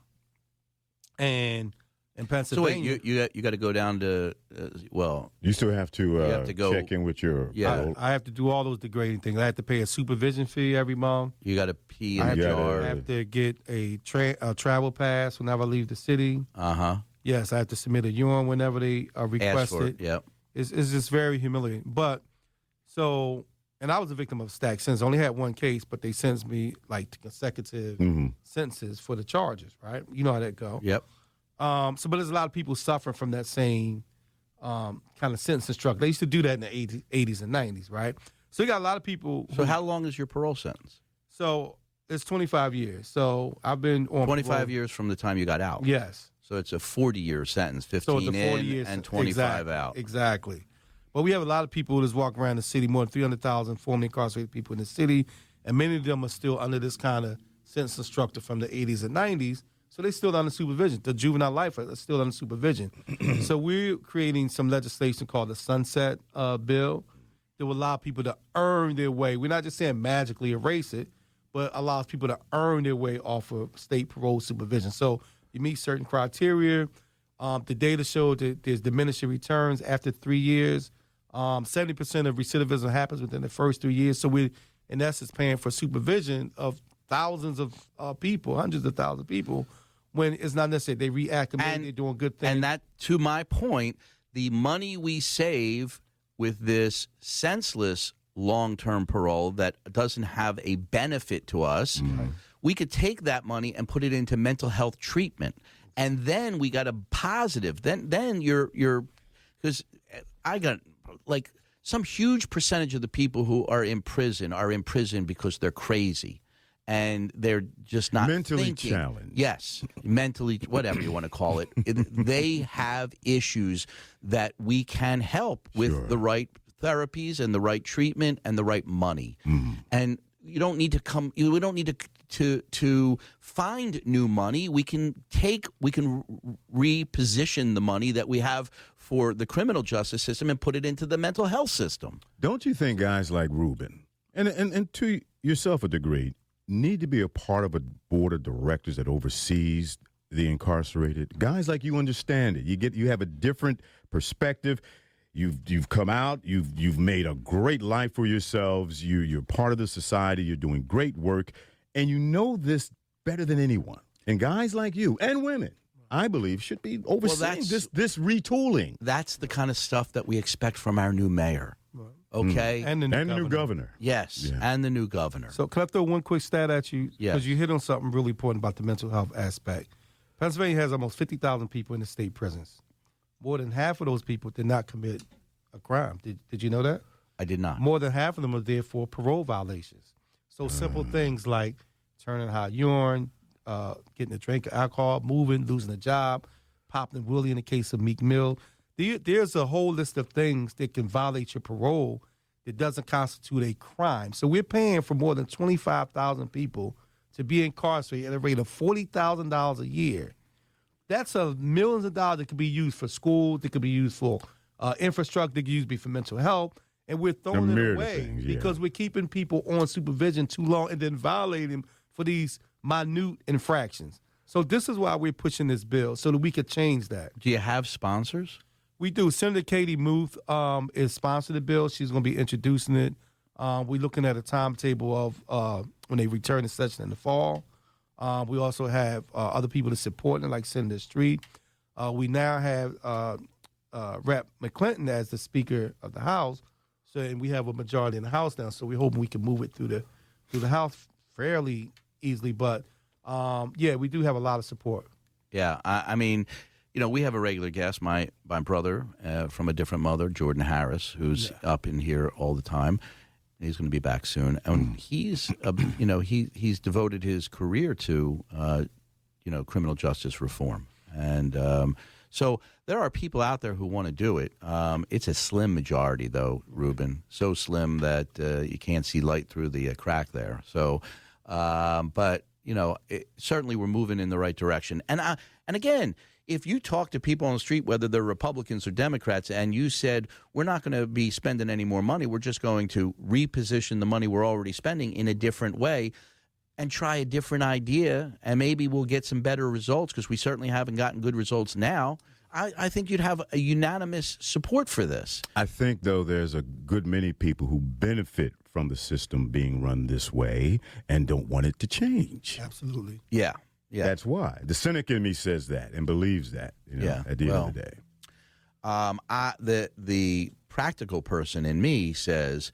And in
So
Pennsylvania,
wait, you you you got to go down to uh, well,
You still have to, uh,
have to go-
check in with your.
Yeah.
I, I have to do all those degrading things. I have to pay a supervision fee every month.
you got to pee in
I have,
the
Yeah,
to,
jar.
I have to get a, tra- a travel pass whenever I leave the city.
Uh huh.
Yes, I have to submit a urine whenever they are
Ask
requested.
for it. Yep.
It's, it's just very humiliating. But so, and I was a victim of stack sentence. I only had one case, but they sentenced me like to consecutive
Mhm.
sentences for the charges. Right? You know how that go.
Yep.
Um, so, but there's a lot of people suffering from that same um, kind of sentencing structure. They used to do that in the eighties and nineties, right? So you got a lot of people.
So
who-
how long is your parole sentence?
So it's twenty-five years. So I've been on
twenty-five
parole-
years from the time you got out.
Yes.
So it's a forty-year sentence,
So
fifteen
it's a forty
in
years
and twenty-five
exactly,
out.
Exactly. But we have a lot of people who just walk around the city, more than three hundred thousand formerly incarcerated people in the city, and many of them are still under this kind of sentencing structure from the eighties and nineties. So they're still under supervision. The juvenile life are still under supervision. So we're creating some legislation called the Sunset uh, Bill that will allow people to earn their way. We're not just saying magically erase it, but allows people to earn their way off of state parole supervision. So you meet certain criteria. Um, the data showed that there's diminishing returns after three years. Um, seventy percent of recidivism happens within the first three years. So we're, in essence, paying for supervision of thousands of uh, people, hundreds of thousands of people, when it's not necessary. They reacclimate,
And-
they're doing good things.
And that, to my point, the money we save with this senseless long-term parole that doesn't have a benefit to us, we could take that money and put it into mental health treatment. And then we got a positive. Then then you're you're because I got like some huge percentage of the people who are in prison are in prison because they're crazy. And they're just not
mentally
thinking.
challenged.
Yes, mentally, whatever you want to call it. It- They have issues that we can help with
Sure.
the right therapies and the right treatment and the right money. And you don't need to come. You we don't need to to to find new money. We can take. We can reposition the money that we have for the criminal justice system and put it into the mental health system.
Don't you think guys like Ruben, and, and, and to yourself a degree, need to be a part of a board of directors that oversees the incarcerated? Guys like you understand it. You get you have a different perspective. You've you've come out. You've you've made a great life for yourselves. You you're part of the society. You're doing great work, and you know this better than anyone. And guys like you and women, I believe, should be overseeing
that's-
this this retooling.
That's the kind of stuff that we expect from our new mayor. Okay.
And the new
And the new
governor.
governor.
Yes,
Yeah.
and the new governor.
So can I throw one quick stat at you?
Yes.
Because you hit on something really important about the mental health aspect. Pennsylvania has almost fifty thousand people in the state prisons. More than half of those people did not commit a crime. Did, did you know that?
I did not.
More than half of them are there for parole violations. So simple things like turning hot urine, uh, getting a drink of alcohol, moving, losing a job, popping a willie in the case of Meek Mill. There, there's a whole list of things that can violate your parole that doesn't constitute a crime. So we're paying for more than twenty-five thousand people to be incarcerated at a rate of forty thousand dollars a year. That's a millions of dollars that could be used for school, that could be used for uh, infrastructure, that could use be for mental health. And we're throwing it
myriad of
away
things, yeah.
because we're keeping people on supervision too long and then violating them for these minute infractions. So this is why we're pushing this bill, so that we could change that.
Do you have sponsors?
We do. Senator Katie Muth um, is sponsoring the bill. She's going to be introducing it. Um, we're looking at a timetable of uh, when they return to session in the fall. Uh, we also have uh, other people that support it, like Senator Street. Uh, we now have uh, uh, Rep McClinton as the Speaker of the House. So, and we have a majority in the House now. So we're hoping we can move it through the through the House fairly easily. But um, yeah, we do have a lot of support.
Yeah, I, I mean, you know, we have a regular guest, my my brother uh, from a different mother, Jordan Harris, who's up in here all the time. He's going to be back soon, and he's, uh, you know, he he's devoted his career to, uh, you know, criminal justice reform, and um, so there are people out there who want to do it. Um, it's a slim majority, though, Ruben, so slim that uh, you can't see light through the uh, crack there. So, um, but you know, it, certainly we're moving in the right direction, and I, and again. If you talk to people on the street, whether they're Republicans or Democrats, and you said, we're not going to be spending any more money, we're just going to reposition the money we're already spending in a different way and try a different idea, and maybe we'll get some better results, because we certainly haven't gotten good results now, I, I think you'd have a unanimous support for this.
I think, though, there's a good many people who benefit from the system being run this way and don't want it to change.
Absolutely.
Yeah. Yeah.
That's why. The cynic in me says that and believes that, you know,
Yeah,
at the
well,
end of the day.
Um, I, the the practical person in me says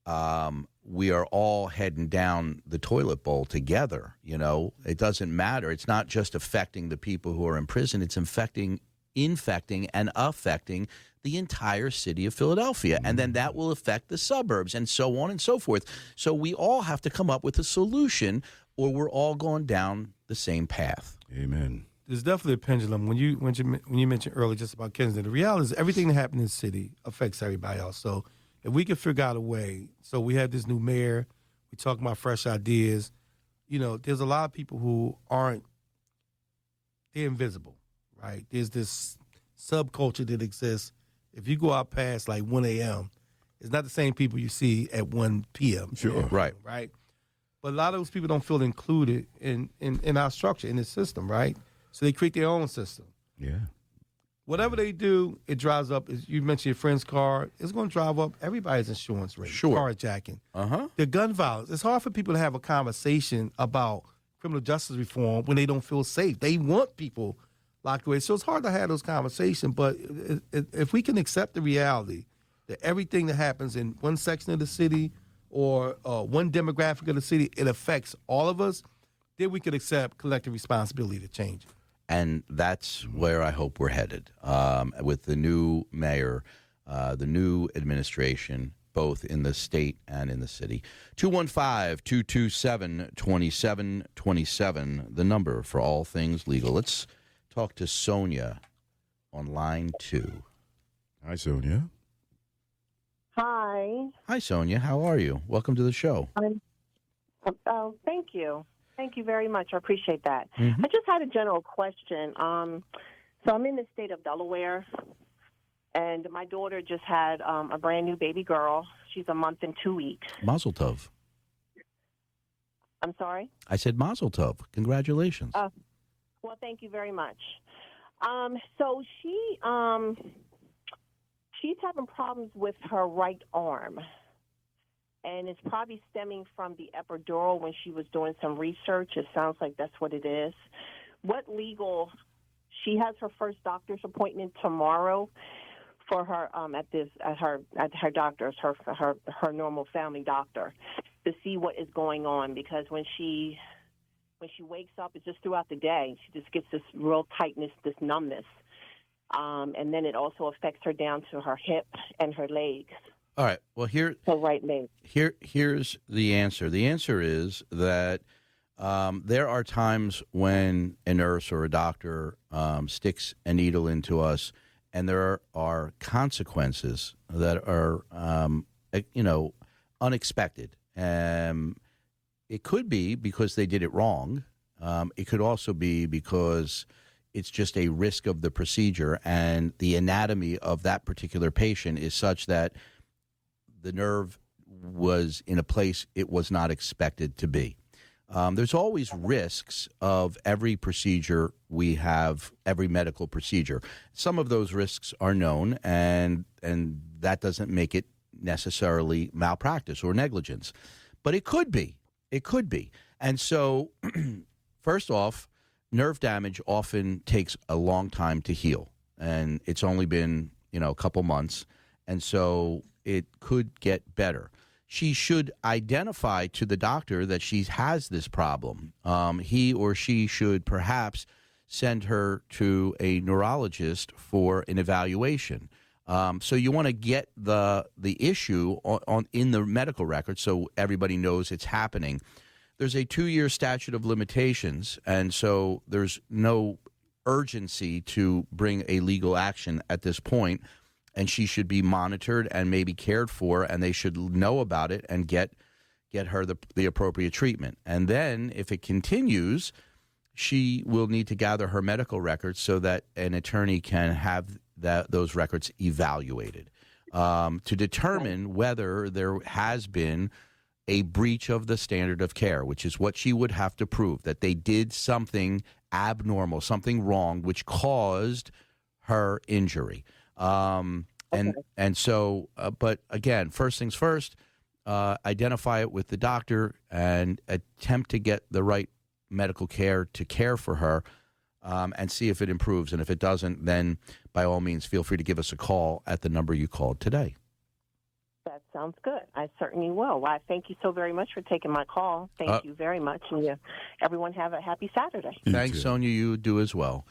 um, we are all heading down the toilet bowl together. You know, it doesn't matter. It's not just affecting the people who are in prison. It's infecting, infecting, and affecting the entire city of Philadelphia, and then that will affect the suburbs, and so on and so forth. So we all have to come up with a solution, or we're all going down the same path.
Amen.
There's definitely a pendulum. When you when you when you mentioned earlier just about Kensington, the reality is everything that happens in the city affects everybody else. So if we can figure out a way, so we have this new mayor, we talk about fresh ideas. You know, there's a lot of people who aren't, they're invisible, right? There's this subculture that exists. If you go out past like one a.m., it's not the same people you see at one p.m.
Sure.
Right.
Right. But a lot of those people don't feel included in, in, in our structure, in the system, right? So they create their own system.
Yeah.
Whatever they do, it drives up, as you mentioned your friend's car, it's going to drive up everybody's insurance rate.
Sure.
Carjacking.
Uh-huh.
The gun violence. It's hard for people to have a conversation about criminal justice reform when they don't feel safe. They want people locked away. So it's hard to have those conversations. But if we can accept the reality that everything that happens in one section of the city or uh, one demographic of the city, it affects all of us, then we could accept collective responsibility to change it.
And that's where I hope we're headed um, with the new mayor, uh, the new administration, both in the state and in the city. two one five, two two seven, two seven two seven, the number for all things legal. Let's talk to Sonia on line two.
Hi, Sonia.
Hi.
Hi, Sonia. How are you? Welcome to the show.
I'm, oh, thank you. Thank you very much. I appreciate that.
Mm-hmm.
I just had a general question. Um, so I'm in the state of Delaware, and my daughter just had um, a brand new baby girl. She's a month and two weeks.
Mazel tov.
I'm sorry?
I said mazel tov. Congratulations.
Uh, well, thank you very much. Um, so she um, she's having problems with her right arm. And it's probably stemming from the epidural. When she was doing some research, it sounds like that's what it is. What legal? She has her first doctor's appointment tomorrow for her um, at this at her at her doctor's her her her normal family doctor to see what is going on, because when she when she wakes up, it's just throughout the day. She just gets this real tightness, this numbness, um, and then it also affects her down to her hip and her legs.
All right. Well, here,
So right leg.
here, here's the answer. The answer is that um, there are times when a nurse or a doctor um, sticks a needle into us, and there are, are consequences that are, um, you know, unexpected. Um, it could be because they did it wrong. Um, it could also be because it's just a risk of the procedure, and the anatomy of that particular patient is such that the nerve was in a place it was not expected to be. Um, there's always risks of every procedure we have, every medical procedure. Some of those risks are known, and and that doesn't make it necessarily malpractice or negligence. But it could be. It could be. And so, first off, nerve damage often takes a long time to heal, and it's only been, you know, a couple months. And so it could get better. She should identify to the doctor that she has this problem. Um, he or she should perhaps send her to a neurologist for an evaluation. Um, so you want to get the the issue on, on in the medical record so everybody knows it's happening. There's a two-year statute of limitations, and so there's no urgency to bring a legal action at this point. And she should be monitored and maybe cared for, and they should know about it and get get her the, the appropriate treatment. And then if it continues, she will need to gather her medical records so that an attorney can have that those records evaluated um, to determine whether there has been a breach of the standard of care, which is what she would have to prove, that they did something abnormal, something wrong, which caused her injury. Um, and, okay. and so, uh, but again, first things first, uh, identify it with the doctor and attempt to get the right medical care to care for her, um, and see if it improves. And if it doesn't, then by all means, feel free to give us a call at the number you called today.
That sounds good. I certainly will. Well, I thank you so very much for taking my call. Thank uh, you very much. And you, everyone have a happy Saturday.
Thanks, Sonia. You do as well.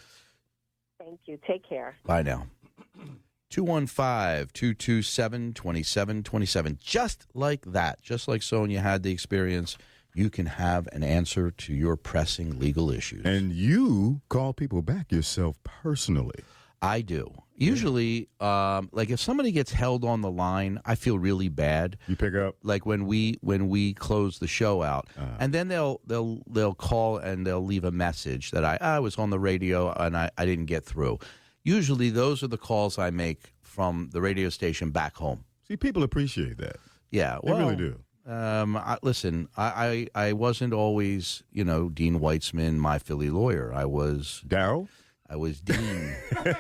Thank you. Take care.
Bye now. two one five, two two seven, two seven two seven. Just like that, just like Sonia had the experience, you can have an answer to your pressing legal issues.
And you call people back yourself personally.
I do. Usually, um, like if somebody gets held on the line, I feel really bad.
You pick up,
like when we when we close the show out, uh, and then they'll they'll they'll call and they'll leave a message that I I was on the radio and I, I didn't get through. Usually, those are the calls I make from the radio station back home.
See, people appreciate that.
Yeah,
they
well,
really do.
Um, I, listen, I, I I wasn't always, you know, Dean Weitzman, my Philly lawyer. I was
Daryl.
I was Dean.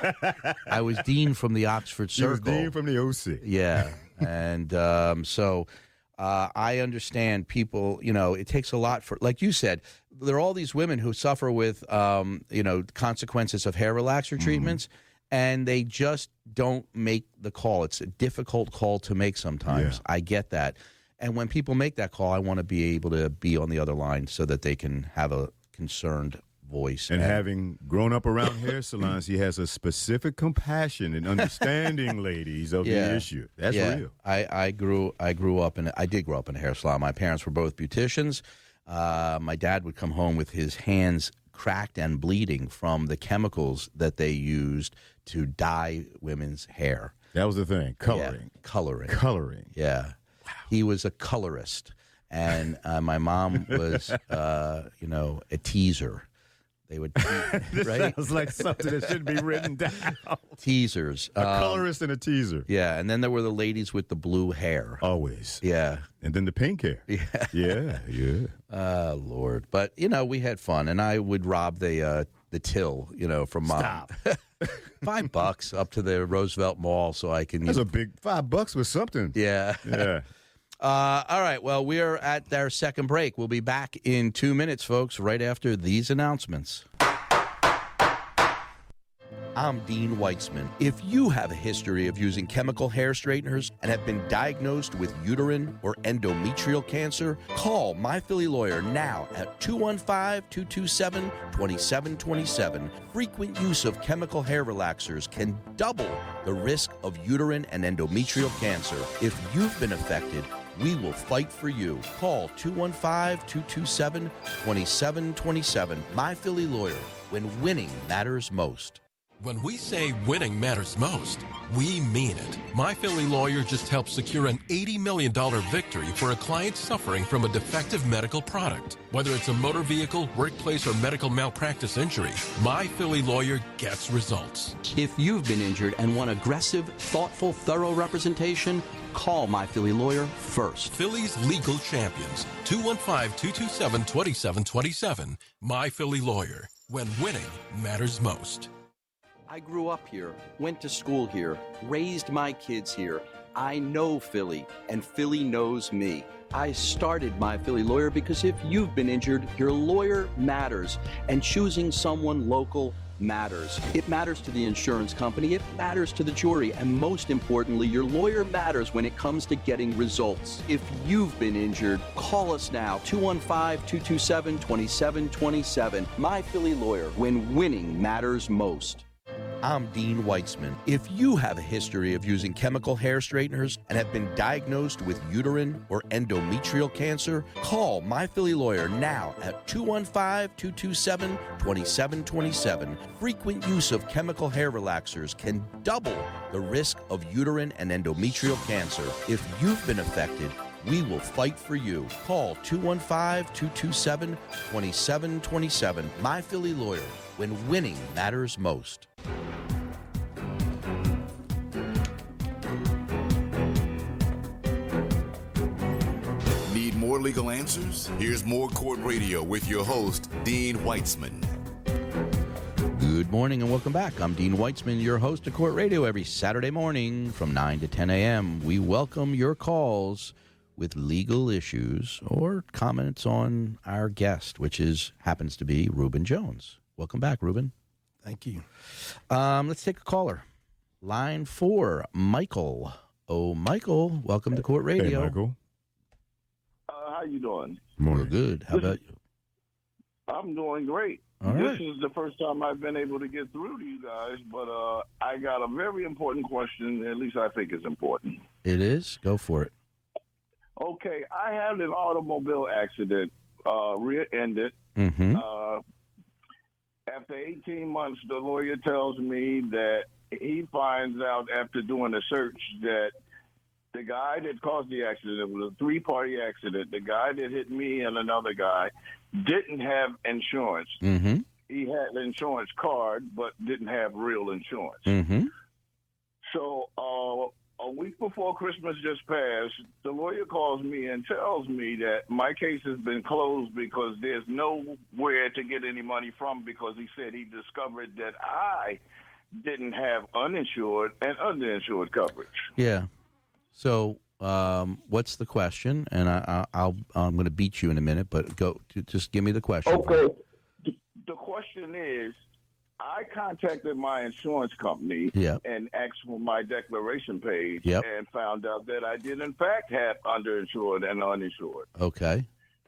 I was Dean from the Oxford Circle.
You was Dean from the O C.
Yeah, and um, so uh, I understand people. You know, it takes a lot for, like you said, there are all these women who suffer with, um, you know, consequences of hair relaxer mm-hmm. treatments, and they just don't make the call. It's a difficult call to make sometimes. Yeah. I get that. And when people make that call, I want to be able to be on the other line so that they can have a concerned voice.
And, and having grown up around hair salons, he has a specific compassion and understanding, ladies, of
yeah,
the issue. That's
yeah.
real.
I, I grew I grew up in I did grow up in a hair salon. My parents were both beauticians. Uh, my dad would come home with his hands cracked and bleeding from the chemicals that they used to dye women's hair.
That was the thing. Coloring.
Yeah, coloring.
Coloring.
Yeah. Wow. He was a colorist. And uh, my mom was, uh, you know, a teaser. They would,
this
right?
sounds like something that should be written down.
Teasers.
A
um,
colorist and a teaser.
Yeah, and then there were the ladies with the blue hair.
Always.
Yeah.
And then the pink hair.
Yeah.
Yeah, yeah.
Uh, Lord. But, you know, we had fun, and I would rob the uh, the till, you know, from mom.
Stop.
Five bucks up to the Roosevelt Mall so I can...
That's a big five bucks with something.
Yeah.
Yeah.
Uh, all right. Well, we are at our second break. We'll be back in two minutes, folks, right after these announcements. I'm Dean Weitzman. If you have a history of using chemical hair straighteners and have been diagnosed with uterine or endometrial cancer, call My Philly Lawyer now at two one five, two two seven, two seven two seven. Frequent use of chemical hair relaxers can double the risk of uterine and endometrial cancer. If you've been affected, we will fight for you. Call two one five, two two seven, two seven two seven. My Philly Lawyer, when winning matters most.
When we say winning matters most, we mean it. My Philly Lawyer just helped secure an eighty million dollars victory for a client suffering from a defective medical product. Whether it's a motor vehicle, workplace, or medical malpractice injury, My Philly Lawyer gets results.
If you've been injured and want aggressive, thoughtful, thorough representation, call My Philly Lawyer first.
Philly's legal champions, two one five, two two seven, two seven two seven. My Philly Lawyer, when winning matters most.
I grew up here, went to school here, raised my kids here. I know Philly, and Philly knows me. I started My Philly Lawyer because if you've been injured, your lawyer matters, and choosing someone local matters. It matters to the insurance company, it matters to the jury, and most importantly, your lawyer matters when it comes to getting results. If you've been injured, call us now, two one five, two two seven, two seven two seven. My Philly Lawyer, when winning matters most.
I'm Dean Weitzman. If you have a history of using chemical hair straighteners and have been diagnosed with uterine or endometrial cancer, call My Philly Lawyer now at two one five, two two seven, two seven two seven. Frequent use of chemical hair relaxers can double the risk of uterine and endometrial cancer. If you've been affected, we will fight for you. Call two one five, two two seven, two seven two seven. My Philly Lawyer, when winning matters most.
Need more legal answers? Here's More Court Radio with your host, Dean Weitzman.
Good morning and welcome back. I'm Dean Weitzman, your host of Court Radio every Saturday morning from nine to ten a.m. We welcome your calls with legal issues or comments on our guest, which is happens to be Ruben Jones. Welcome back, Ruben.
Thank you.
Um, let's take a caller. Line four, Michael. Oh, Michael, welcome to Court Radio.
Hey, Michael.
Uh, how you doing?
We're good. How about you?
I'm doing great.
All
this
right.
is the first time I've been able to get through to you guys, but uh, I got a very important question, at least I think it's important.
It is? Go for it.
Okay, I had an automobile accident, uh, rear-ended.
Mm-hmm.
Uh, after eighteen months, the lawyer tells me that he finds out after doing a search that the guy that caused the accident, it was a three-party accident, the guy that hit me and another guy didn't have insurance.
Mm-hmm.
He had an insurance card but didn't have real insurance.
Mm-hmm.
So uh, a week before Christmas just passed, the lawyer calls me and tells me that my case has been closed because there's nowhere to get any money from because he said he discovered that I didn't have uninsured and underinsured coverage.
Yeah. So um, what's the question? And I, I, I'll, I'm going to beat you in a minute, but go. Just give me the question.
Okay. The question is, I contacted my insurance company
Yep.
and asked for my declaration page
Yep.
and found out that I did, in fact, have underinsured and uninsured.
Okay.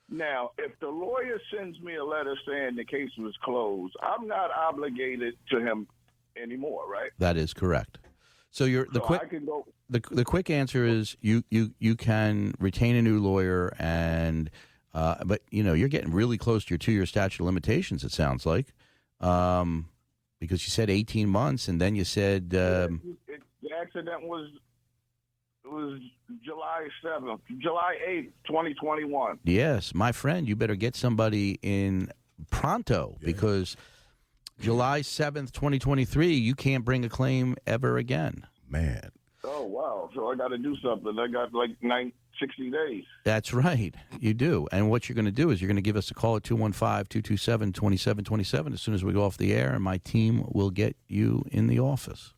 Now, if the lawyer sends me a letter saying the case was closed, I'm not obligated to him anymore, right?
That is correct. So you're the
So
quick
I can go.
the the quick answer is you you you can retain a new lawyer and uh, but you know you're getting really close to your two year statute of limitations. It sounds like um, because you said eighteen months and then you said um,
It, the accident was was July seventh, July eighth, twenty twenty one.
yes, my friend, you better get somebody in pronto
Yeah.
because July seventh, twenty twenty three, you can't bring a claim ever again.
Man.
Oh wow! So I got to do something. I got like nine, sixty days.
That's right. You do. And what you're going to do is you're going to give us a call at two one five, two two seven, two seven two seven as soon as we go off the air, and my team will get you in the office.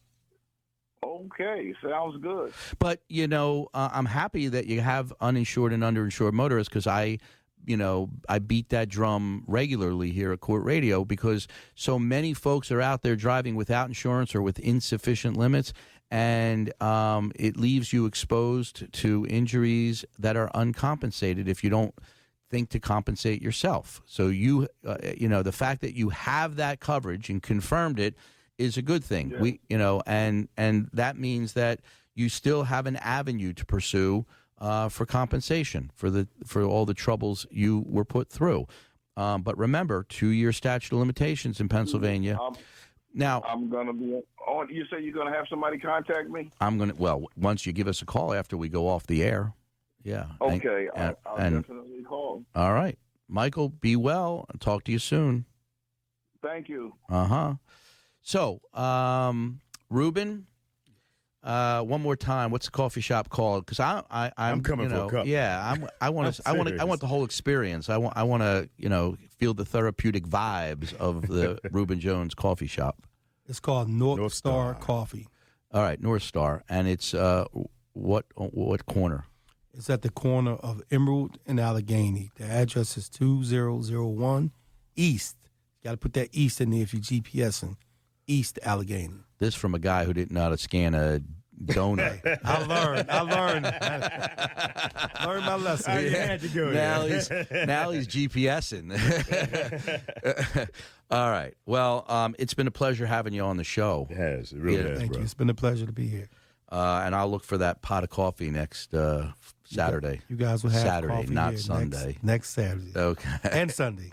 Okay, sounds good.
But, you know, uh, I'm happy that you have uninsured and underinsured motorists because I, you know, I beat that drum regularly here at Court Radio because so many folks are out there driving without insurance or with insufficient limits, and um, it leaves you exposed to injuries that are uncompensated if you don't think to compensate yourself. So you, uh, you know, the fact that you have that coverage and confirmed it is a good thing.
Yeah.
We, you know, and and that means that you still have an avenue to pursue uh, for compensation for the for all the troubles you were put through. Um, but remember, two-year statute of limitations in Pennsylvania.
I'm,
Now,
I'm gonna be on. You say you're gonna have somebody contact me?
I'm gonna. Well, once you give us a call after we go off the air, yeah. And-
Okay,
and-
I'll, I'll
and-
definitely call.
all right, Michael, be well. I'll talk to you soon.
Thank you.
Uh huh. So, um, Ruben, uh, one more time. What's the coffee shop called? Because I, I, I'm,
I'm coming
you
for a
know,
cup.
Yeah, I'm, I want
I'm
to. I want to. I
serious.
want the whole experience. I want. I want to. You know, feel the therapeutic vibes of the Ruben Jones Coffee Shop.
It's called North,
North
Star,
Star.
Coffee.
All right, North Star, and it's uh, what what corner?
It's at the corner of Emerald and Allegheny. The address is two thousand one East. You got to put that East in there if you're GPSing. East Allegheny.
This from a guy who didn't know how to scan a donut.
I learned. I learned. I learned my lesson.
I had to go
now
there.
he's now he's GPSing. All right. Well, um, it's been a pleasure having you on the show,
It has. It really
Yeah.
has,
Thank
bro.
you. It's been a pleasure to be here.
uh, and I'll look for that pot of coffee next uh, Saturday.
You guys will have
Saturday,
coffee
not
here
Sunday.
Next, next Saturday
Okay.
and Sunday.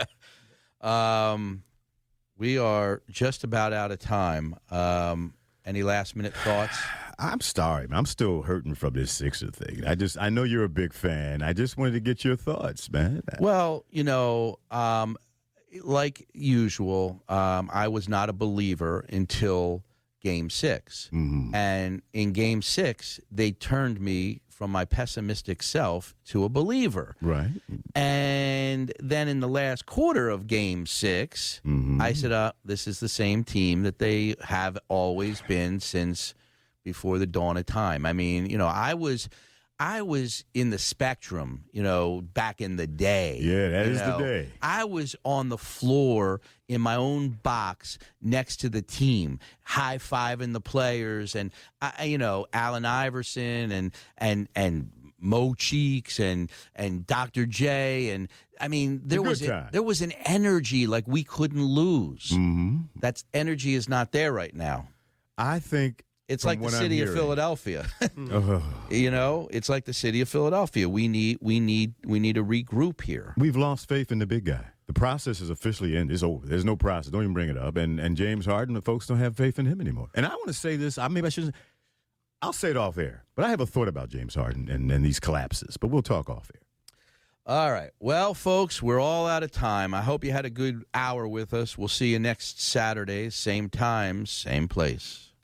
Um, we are just about out of time. Um, any last minute thoughts?
I'm sorry, man. I'm still hurting from this Sixer thing. I just, I know you're a big fan. I just wanted to get your thoughts, man.
Well, you know, um, like usual, um, I was not a believer until Game Six,
Mhm.
and in Game Six, they turned me from my pessimistic self to a believer.
Right.
And then in the last quarter of Game Six,
Mhm.
I said, uh, this is the same team that they have always been since before the dawn of time. I mean, you know, I was I was in the spectrum, you know, back in the day.
Yeah, that
you
is the
know.
day.
I was on the floor in my own box next to the team, high-fiving the players, and, I, you know, Allen Iverson and and and Mo Cheeks and and Doctor J, and I mean there
good
was a,
time.
there was an energy like we couldn't lose.
Mm-hmm.
That energy is not there right now.
I think
It's
from
like the
what I'm
city of
hearing-
Philadelphia.
Ugh.
You know, it's like the city of Philadelphia. We need we need we need to regroup here.
We've lost faith in the big guy. The process is officially in. It's over. There's no process. Don't even bring it up. And and James Harden, the folks don't have faith in him anymore. And I want to say this. I maybe I shouldn't. I'll say it off air. But I have a thought about James Harden and, and these collapses. But we'll talk off air.
All right. Well, folks, we're all out of time. I hope you had a good hour with us. We'll see you next Saturday, same time, same place.